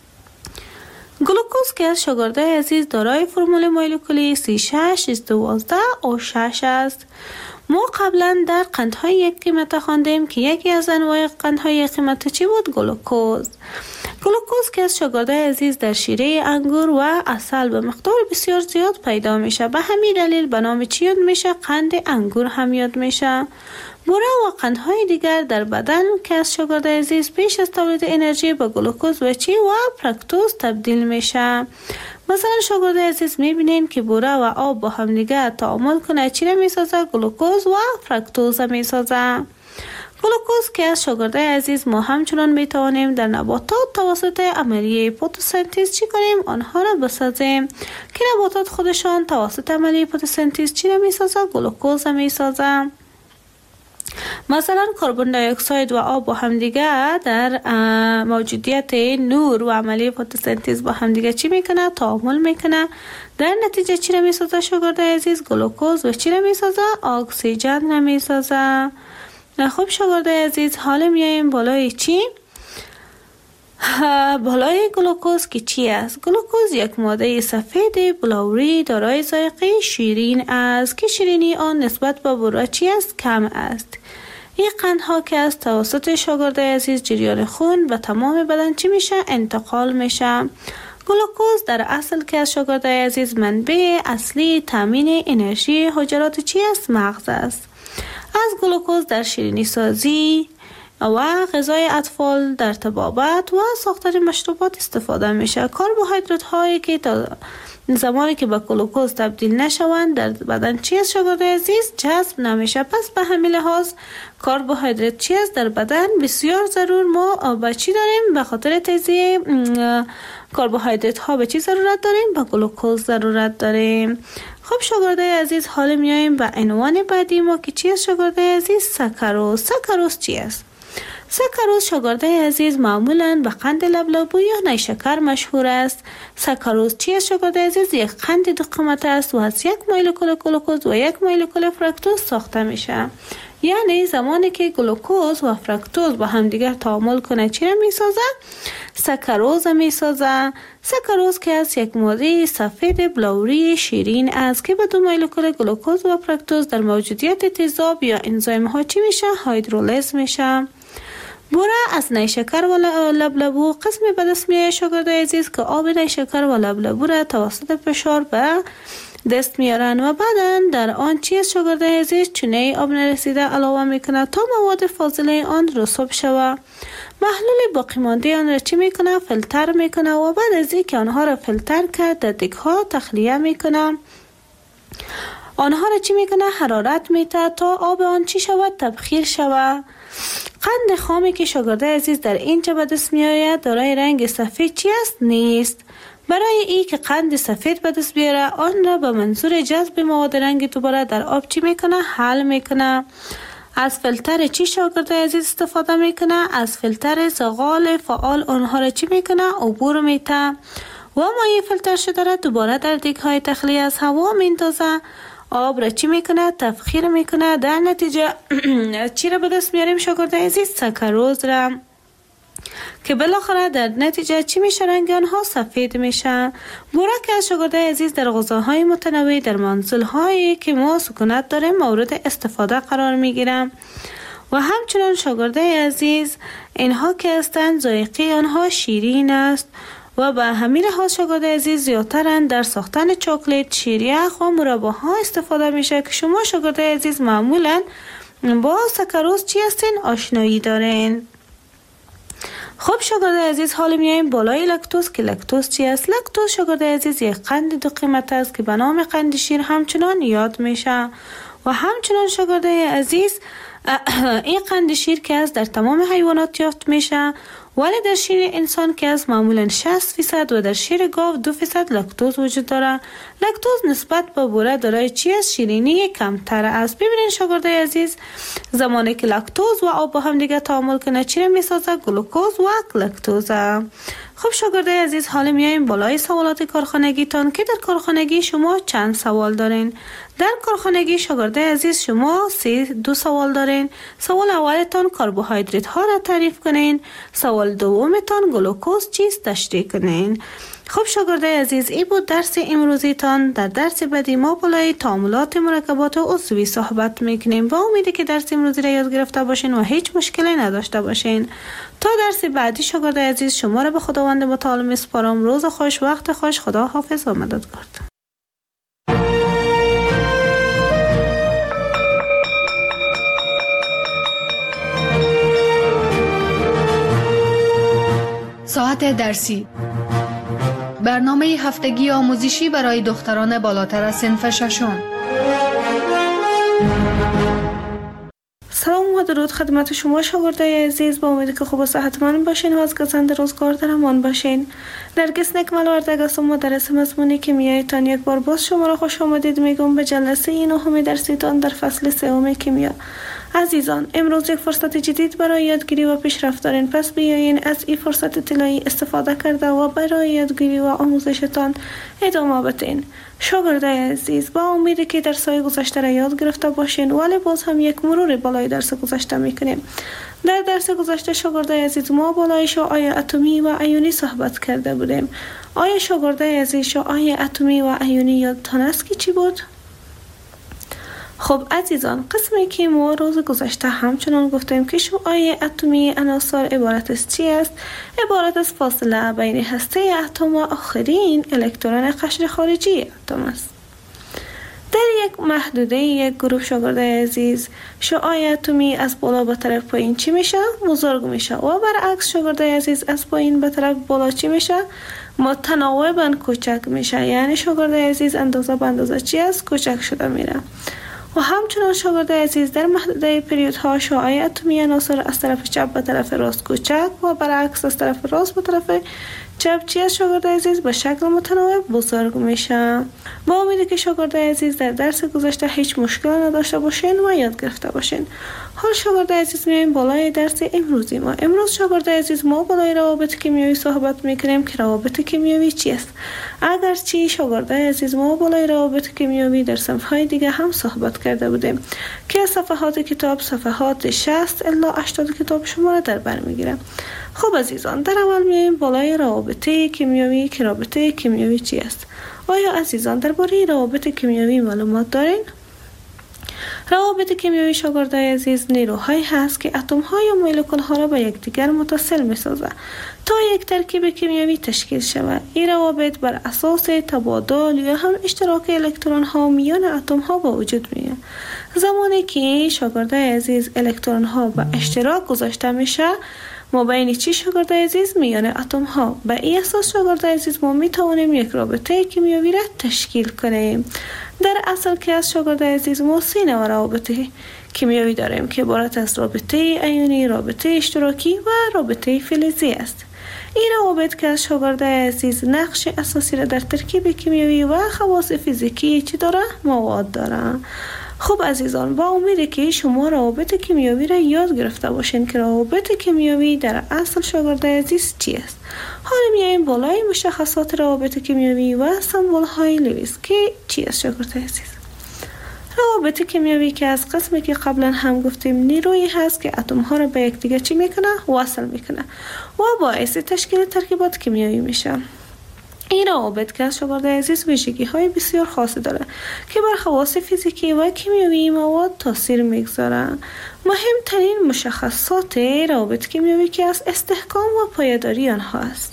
Speaker 3: گلوکوز که از شاگردای عزیز دارای فرمول مولکولی سی شش دوازده او شش است. ما قبلا در قندهای یک قیمته خواندیم که یکی از انواع قندهای یک قیمته چی بود؟ گلوکوز. گلوکوز که از شاگردای عزیز در شیره انگور و عسل به مقدار بسیار زیاد پیدا میشه. به همین دلیل به نام چی یاد میشه؟ قند انگور هم یاد میشه. بوره و قندهای دیگر در بدن که از شاگردای عزیز پیش از تولید انرژی به گلوکوز و چی و فرکتوز تبدیل میشه. مثلا شاگردای عزیز میبینین که بوره و آب با هم دیگه تعامل کنه چی را میسازه؟ گلوکوز و فرکتوز میسازه. گلوکوز که از شاگردای عزیز ما همچنان میتوانیم در نباتات توسط عملیه فتوسنتز چی کنیم؟ آنها را بسازیم که نباتات خودشان توسط عملیه فتوسنتز چی را میسازه؟ گلوکوز را میسازه. مثلا کربن دی اکساید و آب با همدیگه در موجودیت نور و عملیه فتوسنتز با همدیگه چی میکنه؟ تعامل میکنه. در نتیجه چی را میسازه شاگردای عزیز؟ گلوکوز. و چی را میسازه؟ اکسیژن را میسازه. خب شاگردای عزیز حالا میاییم بالای چی؟ بالای گلوکوز که چی است؟ گلوکوز یک ماده سفید بلوری دارای ذائقه شیرین است که شیرینی آن نسبت به بوره چی است؟ کم است. این قندها که از توسط شاگردای عزیز جریان خون به تمام بدن چی میشه؟ انتقال میشه. گلوکوز در اصل که از شاگردای عزیز منبع اصلی تامین انرژی حجرات چی است؟ مغز است. از گلوکوز در شیرینی سازی و غذای اطفال در طبابت و ساختن مشروبات استفاده میشه. کربوهیدرات هایی که تا زمانی که به گلوکوز تبدیل نشوند در بدن چی است شاگردای عزیز؟ جذب نمیشه. پس به همین لحاظ کربوهیدرات چی است در بدن؟ بسیار ضرور. ما به چی داریم؟ به خاطر تجزیه کربوهیدرات ها به چی ضرورت داریم؟ به گلوکوز ضرورت داریم. خب شاگردای عزیز، حالا میایم به عنوان بعدی ما که چی است شاگردای عزیز؟ سکروز. سکروز چی است؟ سکروز شاگردای عزیز معمولاً به قند لبلبو یا نیشکر مشهور است. سکروز چی است شاگردای عزیز؟ یک قند دو قیمت است و از یک مولکول گلوکوز و یک مولکول فرکتوز ساخته میشه. یعنی زمانی که گلوکوز و فرکتوز با هم دیگر تعامل کنه چی را میسازه؟ سکروز میسازه. سکروز که از یک ماده سفید بلوری شیرین است که به دو مولکول گلوکوز و فرکتوز در موجودیت تیزاب یا انزایم ها چی میشه؟ هیدرولیز میشه. بوره از نیشکر و لبلبو قسمی به دست میاد شاگردای عزیز که آب نیشکر و لبلبو را توسط فشار به دست میارن و بعدا در آن چیز شاگردای عزیز چونه آب نرسیده علاوه میکنه تا مواد فاضله آن رسوب شوه. محلول باقی مانده آن را چی میکنه؟ فیلتر میکنه و بعد از اینکه آنها را فیلتر کرد در دیگ ها تخلیه میکنه. آنها را چی میکنه؟ حرارت میده تا آب آن چی شود؟ تبخیر شود. قند خامی که شاگردای عزیز در اینجا به دست می آید دارای رنگ سفید چی است؟ نیست. برای ای که قند سفید به دست بیاره آن را به منظور جذب مواد رنگ دوباره در آب چی میکنه؟ حل میکنه. از فیلتر چی شاگردای عزیز استفاده میکنه؟ از فیلتر زغال فعال آنها را چی میکنه؟ عبور میده و مایع فیلتر شده را دوباره در دیگ های تخلیه از هوا میندازه. آب را چی میکنه؟ تبخیر میکنه. در نتیجه چی را به دست میاریم شاگردای عزیز؟ سکروز را که بالاخره در نتیجه چی میشه؟ رنگ آنها سفید میشه. بورک از شاگردای عزیز در غذاهای متنوع در منزل‌هایی که ما سکونت داریم مورد استفاده قرار میگیرم و همچنان شاگردای عزیز اینها که هستند ذائقه آنها شیرین است و به همین لحاظ شاگردای عزیز زیادترن در ساختن چاکلیت، شیریخ و مرباها استفاده میشه که شما شاگردای عزیز معمولا با سکروز چی هستین؟ آشنایی دارین. خب شاگردای عزیز، حالا میایم بالای لکتوز که لکتوز چی است؟ لکتوز شاگردای عزیز یک قند دو قیمت است که به نام قند شیر همچنان یاد میشه و همچنان شاگردای عزیز این قند شیر که از در تمام حیوانات یافت میشه ولی در شیر انسان که از معمولا شصت فیصد و در شیر گاو دو فیصد لکتوز وجود داره. لکتوز نسبت به بوره دارای چی است؟ شیرینی کمتر است. ببینید شاگردای عزیز، زمانی که لکتوز و آب با هم دیگه تعامل کنه چی را میسازه؟ گلوکوز و لکتوزه. خب شاگردای عزیز، حالا میایم بالای سوالات کارخانگی تان که در کارخانگی شما چند سوال دارین؟ در کارخانگی شاگردای عزیز شما سه دو سوال دارین. سوال اولتان کربوهیدرات ها را تعریف کنین. سوال دومتان گلوکوز چیست تشریح کنین. خب شاگردای عزیز، این بود درس امروزی تان. در درس بعدی ما بالای تعاملات مرکبات و عضوی صحبت میکنیم و امیدی که درس امروزی را یاد گرفته باشین و هیچ مشکلی نداشته باشین. تا درس بعدی شاگردای عزیز شما را به خداوند متعال میسپارم. روز خوش، وقت خوش. خدا حافظ و مددگار.
Speaker 2: ساعت درسی، برنامه هفتگی آموزشی برای دختران بالاتر از صنف ششم.
Speaker 3: سلام و درود خدمت شما شاگردای عزیز. با امیدی که خوب و صحتمند باشین و از گزند روزگار در امان باشین. نرگس نکمل وردگ هستم، مدرس مضمون کیمیایی تان. یک بار باز شما را خوش آمدید میگم به جلسه نهم درسی تان در فصل سوم کیمیا. عزیزان، امروز یک فرصت جدید برای یادگیری و پیشرفت دارین، پس بیایین از این فرصت طلایی استفاده کرده و برای یادگیری و آموزشتان ادامه بدین. شاگردای عزیز، با امیدی که درس‌های گذشته را یاد گرفته باشین ولی باز هم یک مرور بالای درس گذشته میکنیم. در درس گذشته شاگردای عزیز ما بالای شعاع اتمی و ایونی صحبت کرده بودیم. آیا شاگردای عزیز شعاع اتمی و ایونی یادتان است که چی بود؟ خب عزیزان، قسمی که ما روز گذشته همچنان گفتیم که شعاع اتمی عناصر عبارت از چی است؟ عبارت از فاصله بین هسته اتم و آخرین الکترون قشر خارجی اتم است. در یک محدوده یک گروه شاگردای عزیز شعاع اتمی از بالا به طرف پایین چی میشه؟ بزرگ میشه و برعکس شاگردای عزیز از پایین به طرف بالا چی میشه؟ متناوباً کوچک میشه. یعنی شاگردای عزیز اندازه به اندازه چی است؟ کوچک شده میره. و همچنان شاگردای عزیز در محدوده پریودها شعاع اتمی عناصر از طرف چپ به طرف راست کوچک و برعکس از طرف راست به طرف چپ چی از شاگردای عزیز به شکل متناوب بزرگ میشه. با امیدی که شاگردای عزیز در درس گذشته هیچ مشکل نداشته باشین و یاد گرفته باشین. حال شاگردای عزیز میایم بالای درس امروزی ما. امروز شاگردای عزیز ما بالای روابط کیمیایی صحبت میکنیم که روابط کیمیایی چی است. اگرچه شاگردای عزیز ما بالای روابط کیمیایی در صفحه دیگه هم صحبت کرده بودیم که صفحات کتاب صفحات شصت الی هشتاد کتاب شما را در بر میگیره. خب عزیزان، در اول میایم بالای روابط کیمیایی که رابطه کیمیایی چی است. آیا عزیزان درباره روابط کیمیایی معلومات دارین؟ روابط کیمیایی شاگردای عزیز نیروهایی هست که اتم ها یا مولکول ها را به یکدیگر متصل می سازه تا یک ترکیب کیمیایی تشکیل شود. این روابط بر اساس تبادل یا هم اشتراک الکترون ها میان اتم ها به وجود میاد. زمانی که شاگردای عزیز الکترون ها به اشتراک گذاشته میشه مابین چی شاگردای عزیز؟ میان اتم ها. به این اساس شاگردای عزیز ما می توانیم یک رابطه کیمیایی را تشکیل کنیم. در اصل که از شاگردای عزیز ما سه نوع روابط کیمیایی داریم که عبارت از رابطه ایونی، رابطه اشتراکی و رابطه فلزی است. این روابط که از شاگردای عزیز نقش اساسی را در ترکیب کیمیایی و خواص فیزیکی چی داره؟ مواد داره. خب عزیزان، با امیده که شما روابط کیمیایی را یاد گرفته باشین که روابط کیمیایی در اصل شاگردای عزیز چی است. حالا میایم بالای مشخصات روابط کیمیایی و سمبل های لوئیس که چی است شاگردای عزیز. روابط کیمیایی که از قسمی که قبلا هم گفتیم نیرویی هست که اتم ها را به یکدیگر چی میکنه؟ وصل میکنه و باعث تشکیل ترکیبات کیمیایی میشه. این روابط که از شاگردای عزیز ویژگی های بسیار خاصی داره که بر خواص فیزیکی و کیمیایی مواد تاثیر میگذاره. مهمترین مشخصات روابط کیمیایی که از استحکام و پایداری آنها است.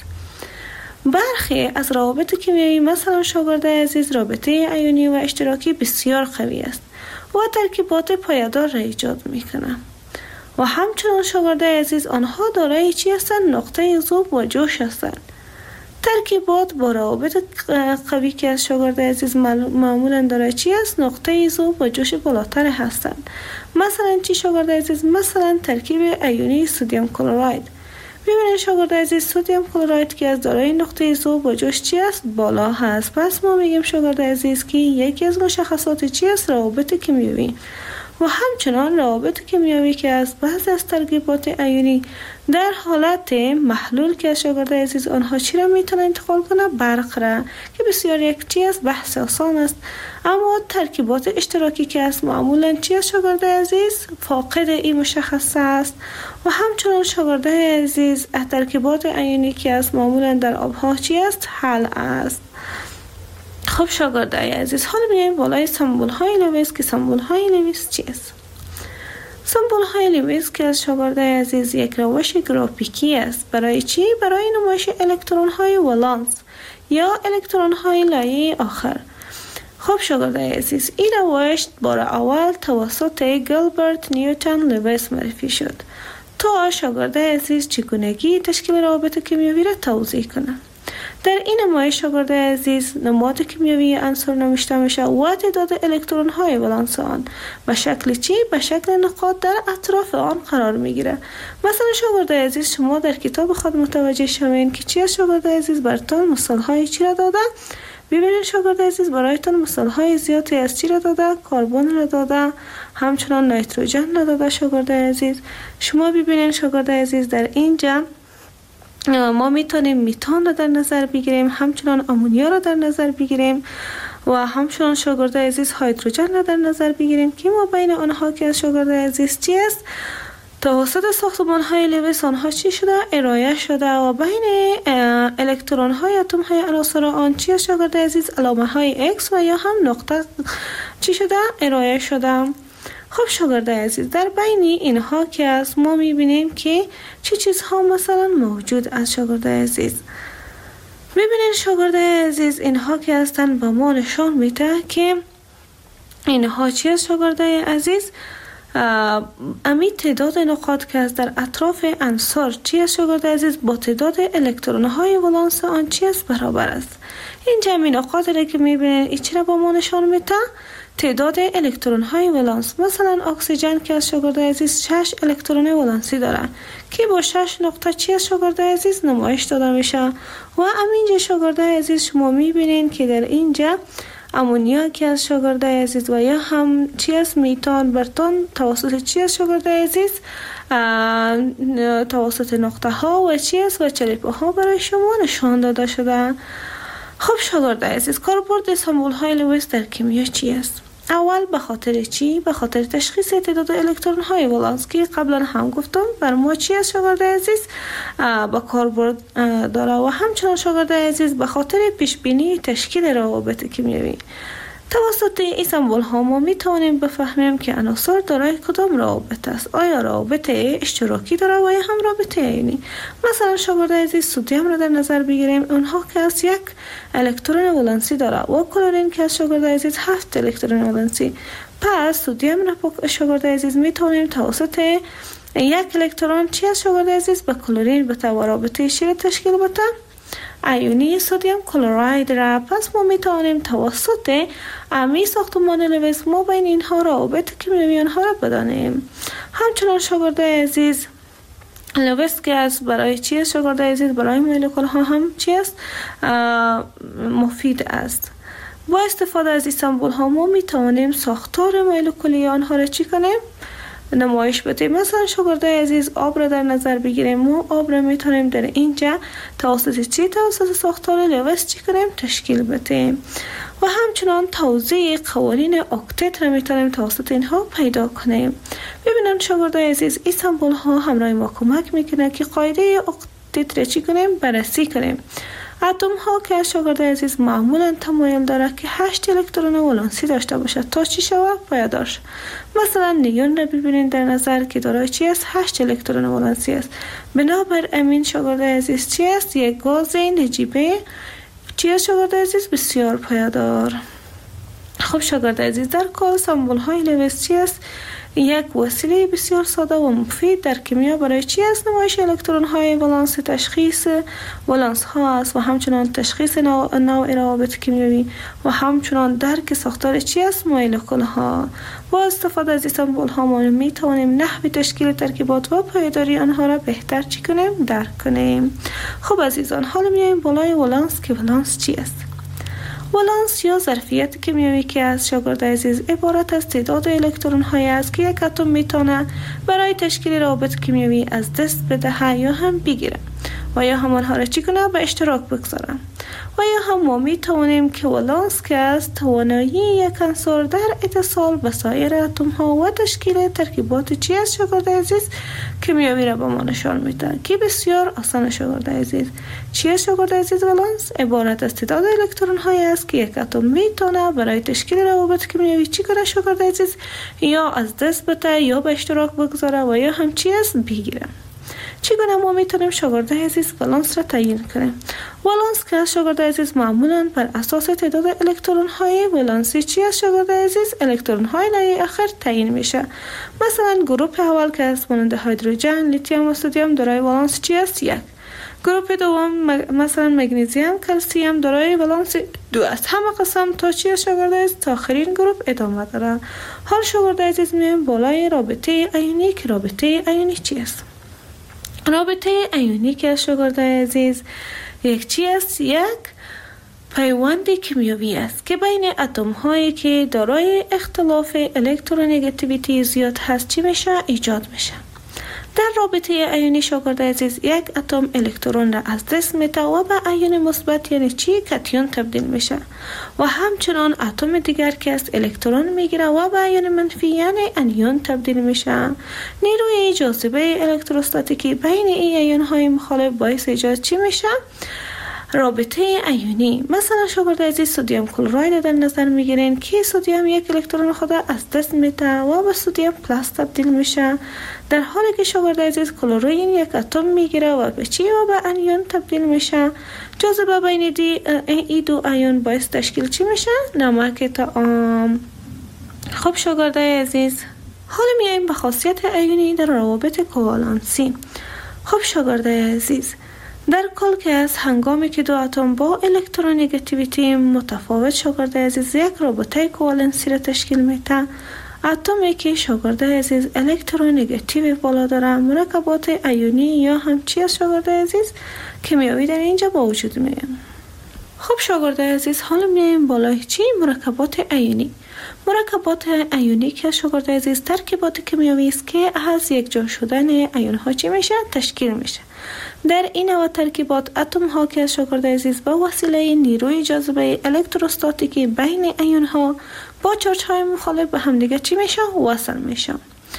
Speaker 3: برخی از روابط کیمیایی مثلا شاگردای عزیز رابطه ایونی و اشتراکی بسیار قوی است و ترکیبات پایدار را ایجاد میکنه. و همچنان شاگردای عزیز آنها دارای چی هستند؟ نقطه ذوب و جوش هستند. ترکیبات با روابط قوی که از شاگردای عزیز معمولا دارای چی است؟ نقطه ذوب و جوش بالاتر هستند. مثلا چی شاگردای عزیز؟ مثلا ترکیب ایونی سدیم کلراید. ببینید شاگردای عزیز سدیم کلراید که از دارای نقطه ذوب و جوش چی است؟ بالا هست. پس ما میگیم شاگردای عزیز که یکی از مشخصات چی است؟ روابط کیمیایی. و همچنان روابط کیمیایی که از بعضی از ترکیبات ایونی در حالت محلول که از شاگردای عزیز آنها چی را میتونه انتقال کنه؟ برق را، که بسیار یک چی است؟ بحث آسان است. اما ترکیبات اشتراکی که است معمولا چی است شاگردای عزیز؟ فاقد این مشخصه است. و همچنان شاگردای عزیز ترکیبات ایونی که است معمولا در آبها چی است؟ حل است. خب شاگردای عزیز، حالا میایم بالای سمبل های لوئیس که سمبل های لوئیس چی است؟ سمبل های لوئیس که از شاگردای عزیز یک روش گرافیکی است. برای چی؟ برای نمایش الکترون های ولانس یا الکترون های لایه آخر. خب شاگردای عزیز، این روش بار اول توسط گیلبرت نیوتن لوئیس معرفی شد تا شاگردای عزیز چگونگی تشکیل روابط کیمیایی را توضیح کنه. در این نمایش شاگردای عزیز نماد کیمیایی عنصر نوشته میشه و تعداد الکترون های ولانس آن به شکل چی؟ به شکل نقاط در اطراف آن قرار میگیره. مثلا شاگردای عزیز شما در کتاب خود متوجه شوین که چی از شاگردای عزیز براتون مثال های چی را داده؟ ببینید شاگردای عزیز برایتون مثال های زیادی از چی را داده؟ کربن را داده، همچنان نیتروژن را داده. شاگردای عزیز شما ببینید شاگردای عزیز در اینجا ما میتونیم میتان را در نظر بگیریم، همچنان امونیا را در نظر بگیریم و همچنان شاگردای عزیز هیدروژن را در نظر بگیریم که ما بین آنها که از شاگردای عزیز چی است؟ توسط ساختمان های لوئیس آنها چی شده؟ ارائه شده و بین الکترون های اتم های عناصر آن چی است شاگردای عزیز؟ علامه های X و یا هم نقطه چی شده؟ ارائه شده. خب شاگردای عزیز در بین اینها که از ما میبینیم که چه چیزها مثلا موجود از شاگردای عزیز. میبینید شاگردای عزیز اینها که هستن به ما نشان میده که اینها چیست شاگردای عزیز؟ امی تعداد نقاط که از در اطراف عنصر چی است شاگرد عزیز با تعداد الکترون های ولانس آن چی است برابر است. این جمعی نقاط را که میبینید این چرا با ما نشان میده؟ تعداد الکترون های ولانس. مثلا اکسیژن که از شاگرد عزیز شش الکترون ولانسی دارن که با شش نقطه چی است شاگرد عزیز نمایش داده میشه. و همینجا شاگرد عزیز شما میبینید که در اینجا امونیا که از شاگرد عزیز و یا هم چی است میتان برتون توسط چی است شاگرد عزیز توسط نقطه ها و چی است و چلیپه ها برای شما نشان داده شده. خب شاگرد عزیز کاربرد سمبول های لوئیس در کیمیا چی است؟ اول به خاطر چی؟ به خاطر تشخیص تعداد الکترون های ولانس که قبلا هم گفتم بر ما چی است شاگرد عزیز با کاربرد داره و همچنان شاگرد عزیز به خاطر پیش بینی تشکیل روابط کیمیایی. توسط این سمبول ها ما می توانیم بفهمیم که عناصر دارای کدام روابط است. آیا روابط اشتراکی داره و یا هم رابطه عینی. مثلا شاگرد عزیز سدیم را در نظر بگیریم، اونها که از یک الکترون ولانسی داره و کلورین که از شاگرد عزیز هفت الکترون ولانسی. پس سدیم را شاگرد عزیز می توانیم توسط یک الکترون چی از شاگرد عزیز به کلورین به رابطه شیره تشکیل بده ایونی سدیم کلراید را. پس ما می توانیم توسط امی ساختمان لوئیس ما بین اینها روابط کیمیایی آنها را بدانیم. همچنان شاگرد عزیز لوئیس که است برای چی است شاگرد عزیز برای مولکول ها هم چی است مفید است. با استفاده از این سمبول ها ما می توانیم ساختار مولکولی آنها را چی کنیم نمایش بدیم. مثلا شاگرد عزیز آب را در نظر بگیریم، ما آب را میتونیم در اینجا توسط چی توسط ساختار لوئیس چی کنیم تشکیل بدیم و همچنان توضیح قوانین اکتت را میتونیم توسط اینها پیدا کنیم. ببینن شاگرد عزیز این سمبول ها همراه ما کمک میکنه که قاعده اکتت را چی کنیم بررسی کنیم. اتم ها که از شاگرد عزیز معمولا تمایل داره که هشت الکترون ولانسی داشته باشد تا چی شود پایدار شود. مثلا نیون را ببینید در نظر که دارای چی است هشت الکترون ولانسی است. بنابر امین شاگرد عزیز چی است یک گاز نجیبه چی است شاگرد عزیز بسیار پایدار. خب شاگرد عزیز در کار سمبول های لوئیس چی است یک وسیله بسیار ساده و مفید در کیمیا برای چی است نمایش الکترون های ولانس تشخیص ولانس ها است و همچنان تشخیص نوع, نوع روابط کیمیایی و همچنان درک ساختار چی است مولکول ها. با استفاده از این سمبول ها ما می توانیم نحو تشکیل ترکیبات و پایداری آنها را بهتر چی کنیم درک کنیم. خب عزیزان حالا میایم بالای ولانس که ولانس چی است؟ ولانس یا ظرفیت کیمیایی که از شاگرد عزیز عبارت از تعداد الکترون های است که یک اتم میتونه برای تشکیل روابط کیمیایی از دست بده یا هم بگیره و یا هم آنها را چی کنه به اشتراک بگذاره. و یا هم ما می توانیم که ولانس که از توانایی یک عنصر در اتصال به سایر اتم ها و تشکیل ترکیبات چی است شاگرد عزیز کیمیایی را به ما نشان میده که بسیار آسان شاگرد عزیز. چی است شاگرد عزیز ولانس؟ عبارت از تعداد الکترون های است که یک اتم میتونه برای تشکیل روابط کیمیایی چی کنه شاگرد عزیز یا از دست بده یا به اشتراک بگذاره و یا هم چی است بگیره. چگونه ما میتونیم شاگرد عزیز ولانس را تعیین کنیم؟ ولانس که از شاگرد عزیز معمولا بر اساس تعداد الکترون های ولانسی چی از شاگرد عزیز الکترون های لایه آخر تعیین میشه. مثلا گروپ اول که از مانند هیدروژن، لیتیوم و سدیم دارای ولانس چی است یک. گروپ دوم مثلا مگنیزیم، کلسیم دارای ولانس دو است. همه قسم تا چی از شاگرد عزیز تا آخرین گروپ ادامه داره. حال شاگرد عزیز میایم بالای رابطه ایونی که رابطه ایونی چی است؟ رابطه ایونی که از شاگرد عزیز یک چی است؟ یک پیوند کیمیایی است که بین اتم هایی که دارای اختلاف الکترونگاتیویتی زیاد هست چی میشه؟ ایجاد میشه. در رابطه ایونی شاگرد عزیز یک اتم الکترون را از دست میده و به ایون مثبت یعنی چی کاتیون تبدیل میشه و همچنان اتم دیگر که از الکترون میگیره و به ایون منفی یعنی انیون تبدیل میشه. نیروی جاذبه الکتروستاتیکی بین این ایون های مخالف باعث ایجاد چی میشه؟ رابطه ایونی. مثلا شاگرد عزیز سدیم کلراید در نظر میگیرین که سدیم یک الکترون خود از دست میده و به سدیم پلاس تبدیل میشه، در حالی که شاگرد عزیز کلورین یک اتم میگیره و به چی و به انیون تبدیل میشه. جاذبه بین دی ای دو ایون باعث تشکیل چی میشه؟ نمک طعام. خب شاگردای عزیز، حالا میایم به خاصیت ایونی در روابط کوالنسی. خب شاگردای عزیز، در کل که از هنگامی که دو اتم با الکترونگاتیویتی متفاوت شاگردای عزیز یک رابطه کوالنسی را تشکیل میده، اتمی که شاگردای عزیز الکترونگاتیو بالا داره مرکبات ایونی یا هم چی از شاگردای عزیز کیمیایی در اینجا با وجود میاد. خب شاگردای عزیز، حالا میایم بالای چی؟ مرکبات ایونی. مرکبات ایونی که شاگردای عزیز ترکیبات کیمیایی است که از یک جا شدن ایون ها چی میشه؟ تشکیل میشه. در این نوع ترکیبات اتم ها که شاگردای عزیز به وسیله نیروی جاذبه الکتروستاتیکی بین ایون ها با چارج های مخالف به هم دیگه چی میشه؟ وصل میشه.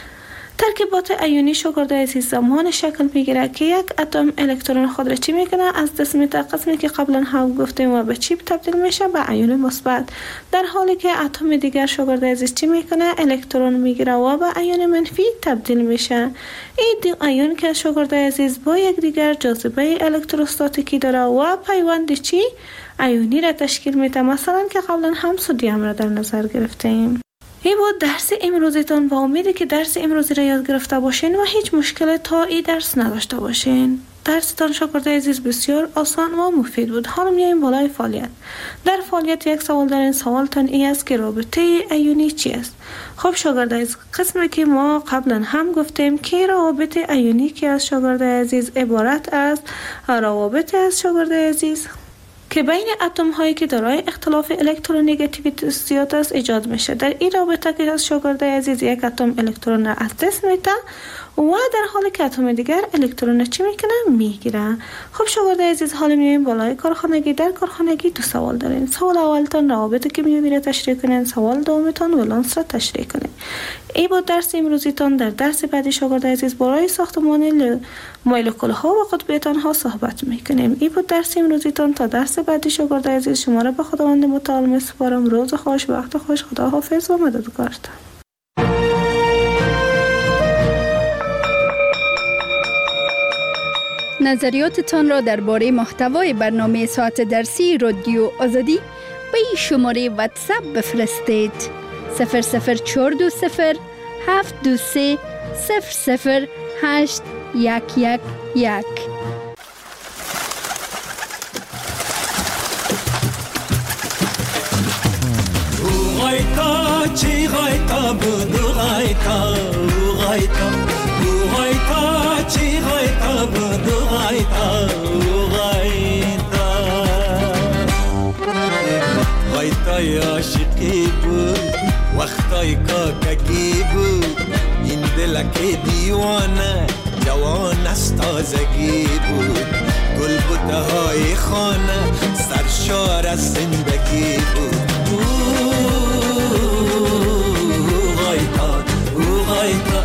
Speaker 3: ترکیبات ایونی شاگردای عزیز زمان شکل میگیره که یک اتم الکترون خود را چی میکنه؟ از دست میده، قسمی که قبلا هم گفتیم و به چی تبدیل میشه؟ به ایون مثبت. در حالی که اتم دیگر شاگردای عزیز چی میکنه؟ الکترون میگیره و به ایون منفی تبدیل میشه. این دو ایون که شاگردای عزیز با یک دیگر جاذبه الکتروستاتیکی داره و پیوند چی؟ ایونی را تشکیل میده. مثلا که قبلا هم سدیم را در نظر گرفتیم. این بود درس امروزیتان و امیده که درس امروزی را یاد گرفته باشین و هیچ مشکل تا این درس نداشته باشین. درستان شاگردای عزیز بسیار آسان و مفید بود. حالا میایم بالای فعالیت. در فعالیت یک سوال دارین. سوالتان این است که رابطه ایونی چی است؟ خب شاگردای عزیز، قسمی که ما قبلا هم گفتیم که روابط ایونی که از شاگردای عزیز عبارت است روابط از شاگردای عزیز که بین اتم هایی که دارای اختلاف الکترونگاتیویتی زیاد است ایجاد میشه. در این رابطه که از شاگردای عزیز یک اتم الکترون را از دست میده و در حالی که اتم دیگر الکترون چی میکنه؟ میگیره. خب شاگردای عزیز، حالا میایم بالای کارخانگی. در کارخانگی دو سوال دارین. سوال اولتان روابط کیمیایی را تشریح کنین، سوال دومتان ولانس را تشریح کنین. ای بود درس امروزیتان. در درس بعدی شاگردای عزیز برای ساختمان مولکول ها و قطبیتان ها صحبت میکنیم. ای بود درس امروزیتان. تا درس بعدی شاگردای عزیز شما را به خداوند متعال میسپارم. روز خوش، وقت خوش، خدا حافظ و مددگارتان.
Speaker 4: نظریاتتان را درباره محتوای برنامه ساعت درسی رادیو آزادی به این شماره واتساپ بفرستید: صفر صفر چهار دو صفر هفت دو سه صفر صفر هشت یک یک یک.
Speaker 5: غایتا چی غایتا بودو غایتا غایتا غایتا چی غایتا بودو غایتا غایتا غایتای عاشقی بود وقتای کاکگی بود این دلک دیوانه جوان از تازگی بود گل بوته های خانه سرشار از زندگی بود غایتا غایتا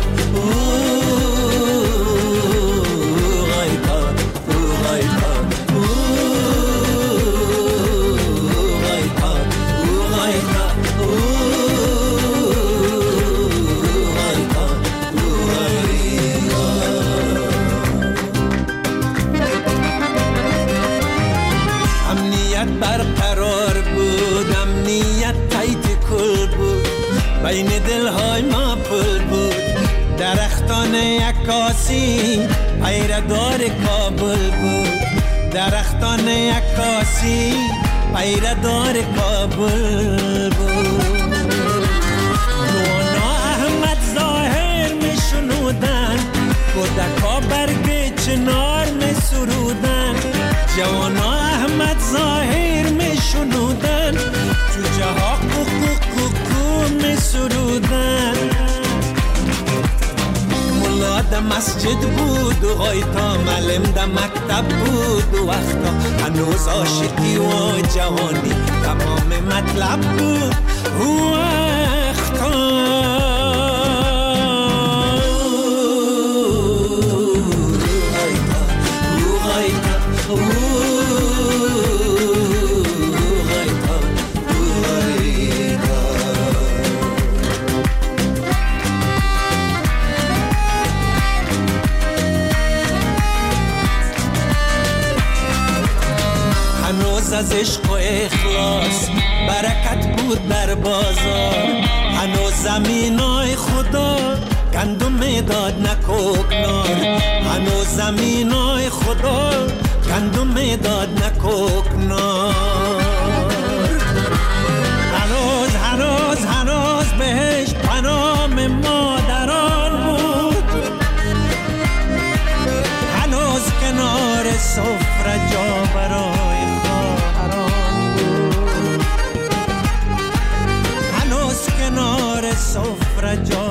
Speaker 5: برقرار بود، امنیت تایت کل بود، بین دلهای ما پل بود، درختان عکاسی پیردار کابل بود، درختان عکاسی پیردار کابل بود. نوانا احمد ظاهر می شنودن، کودکا برگ چنار می سرودن، جوانا احمد ظاهر می شنودن، جوجه ها کوکو کوکو می سرودن. ملا ده مسجد بود و غایتا معلم ده مکتب بود و وقتا هنوز عاشقی و جوانی تمام مطلب بود و وقتا از عشق و اخلاص برکت بود در بازار، هنوز زمینای خدا گندم میداد نکوکنار، هنوز زمینای خدا گندم میداد نکوکنار. هنوز هنوز هنوز بهش پنام مادران بود، هنوز کنار سفره جا برای خواهران بود، هنوز کنار سفره جا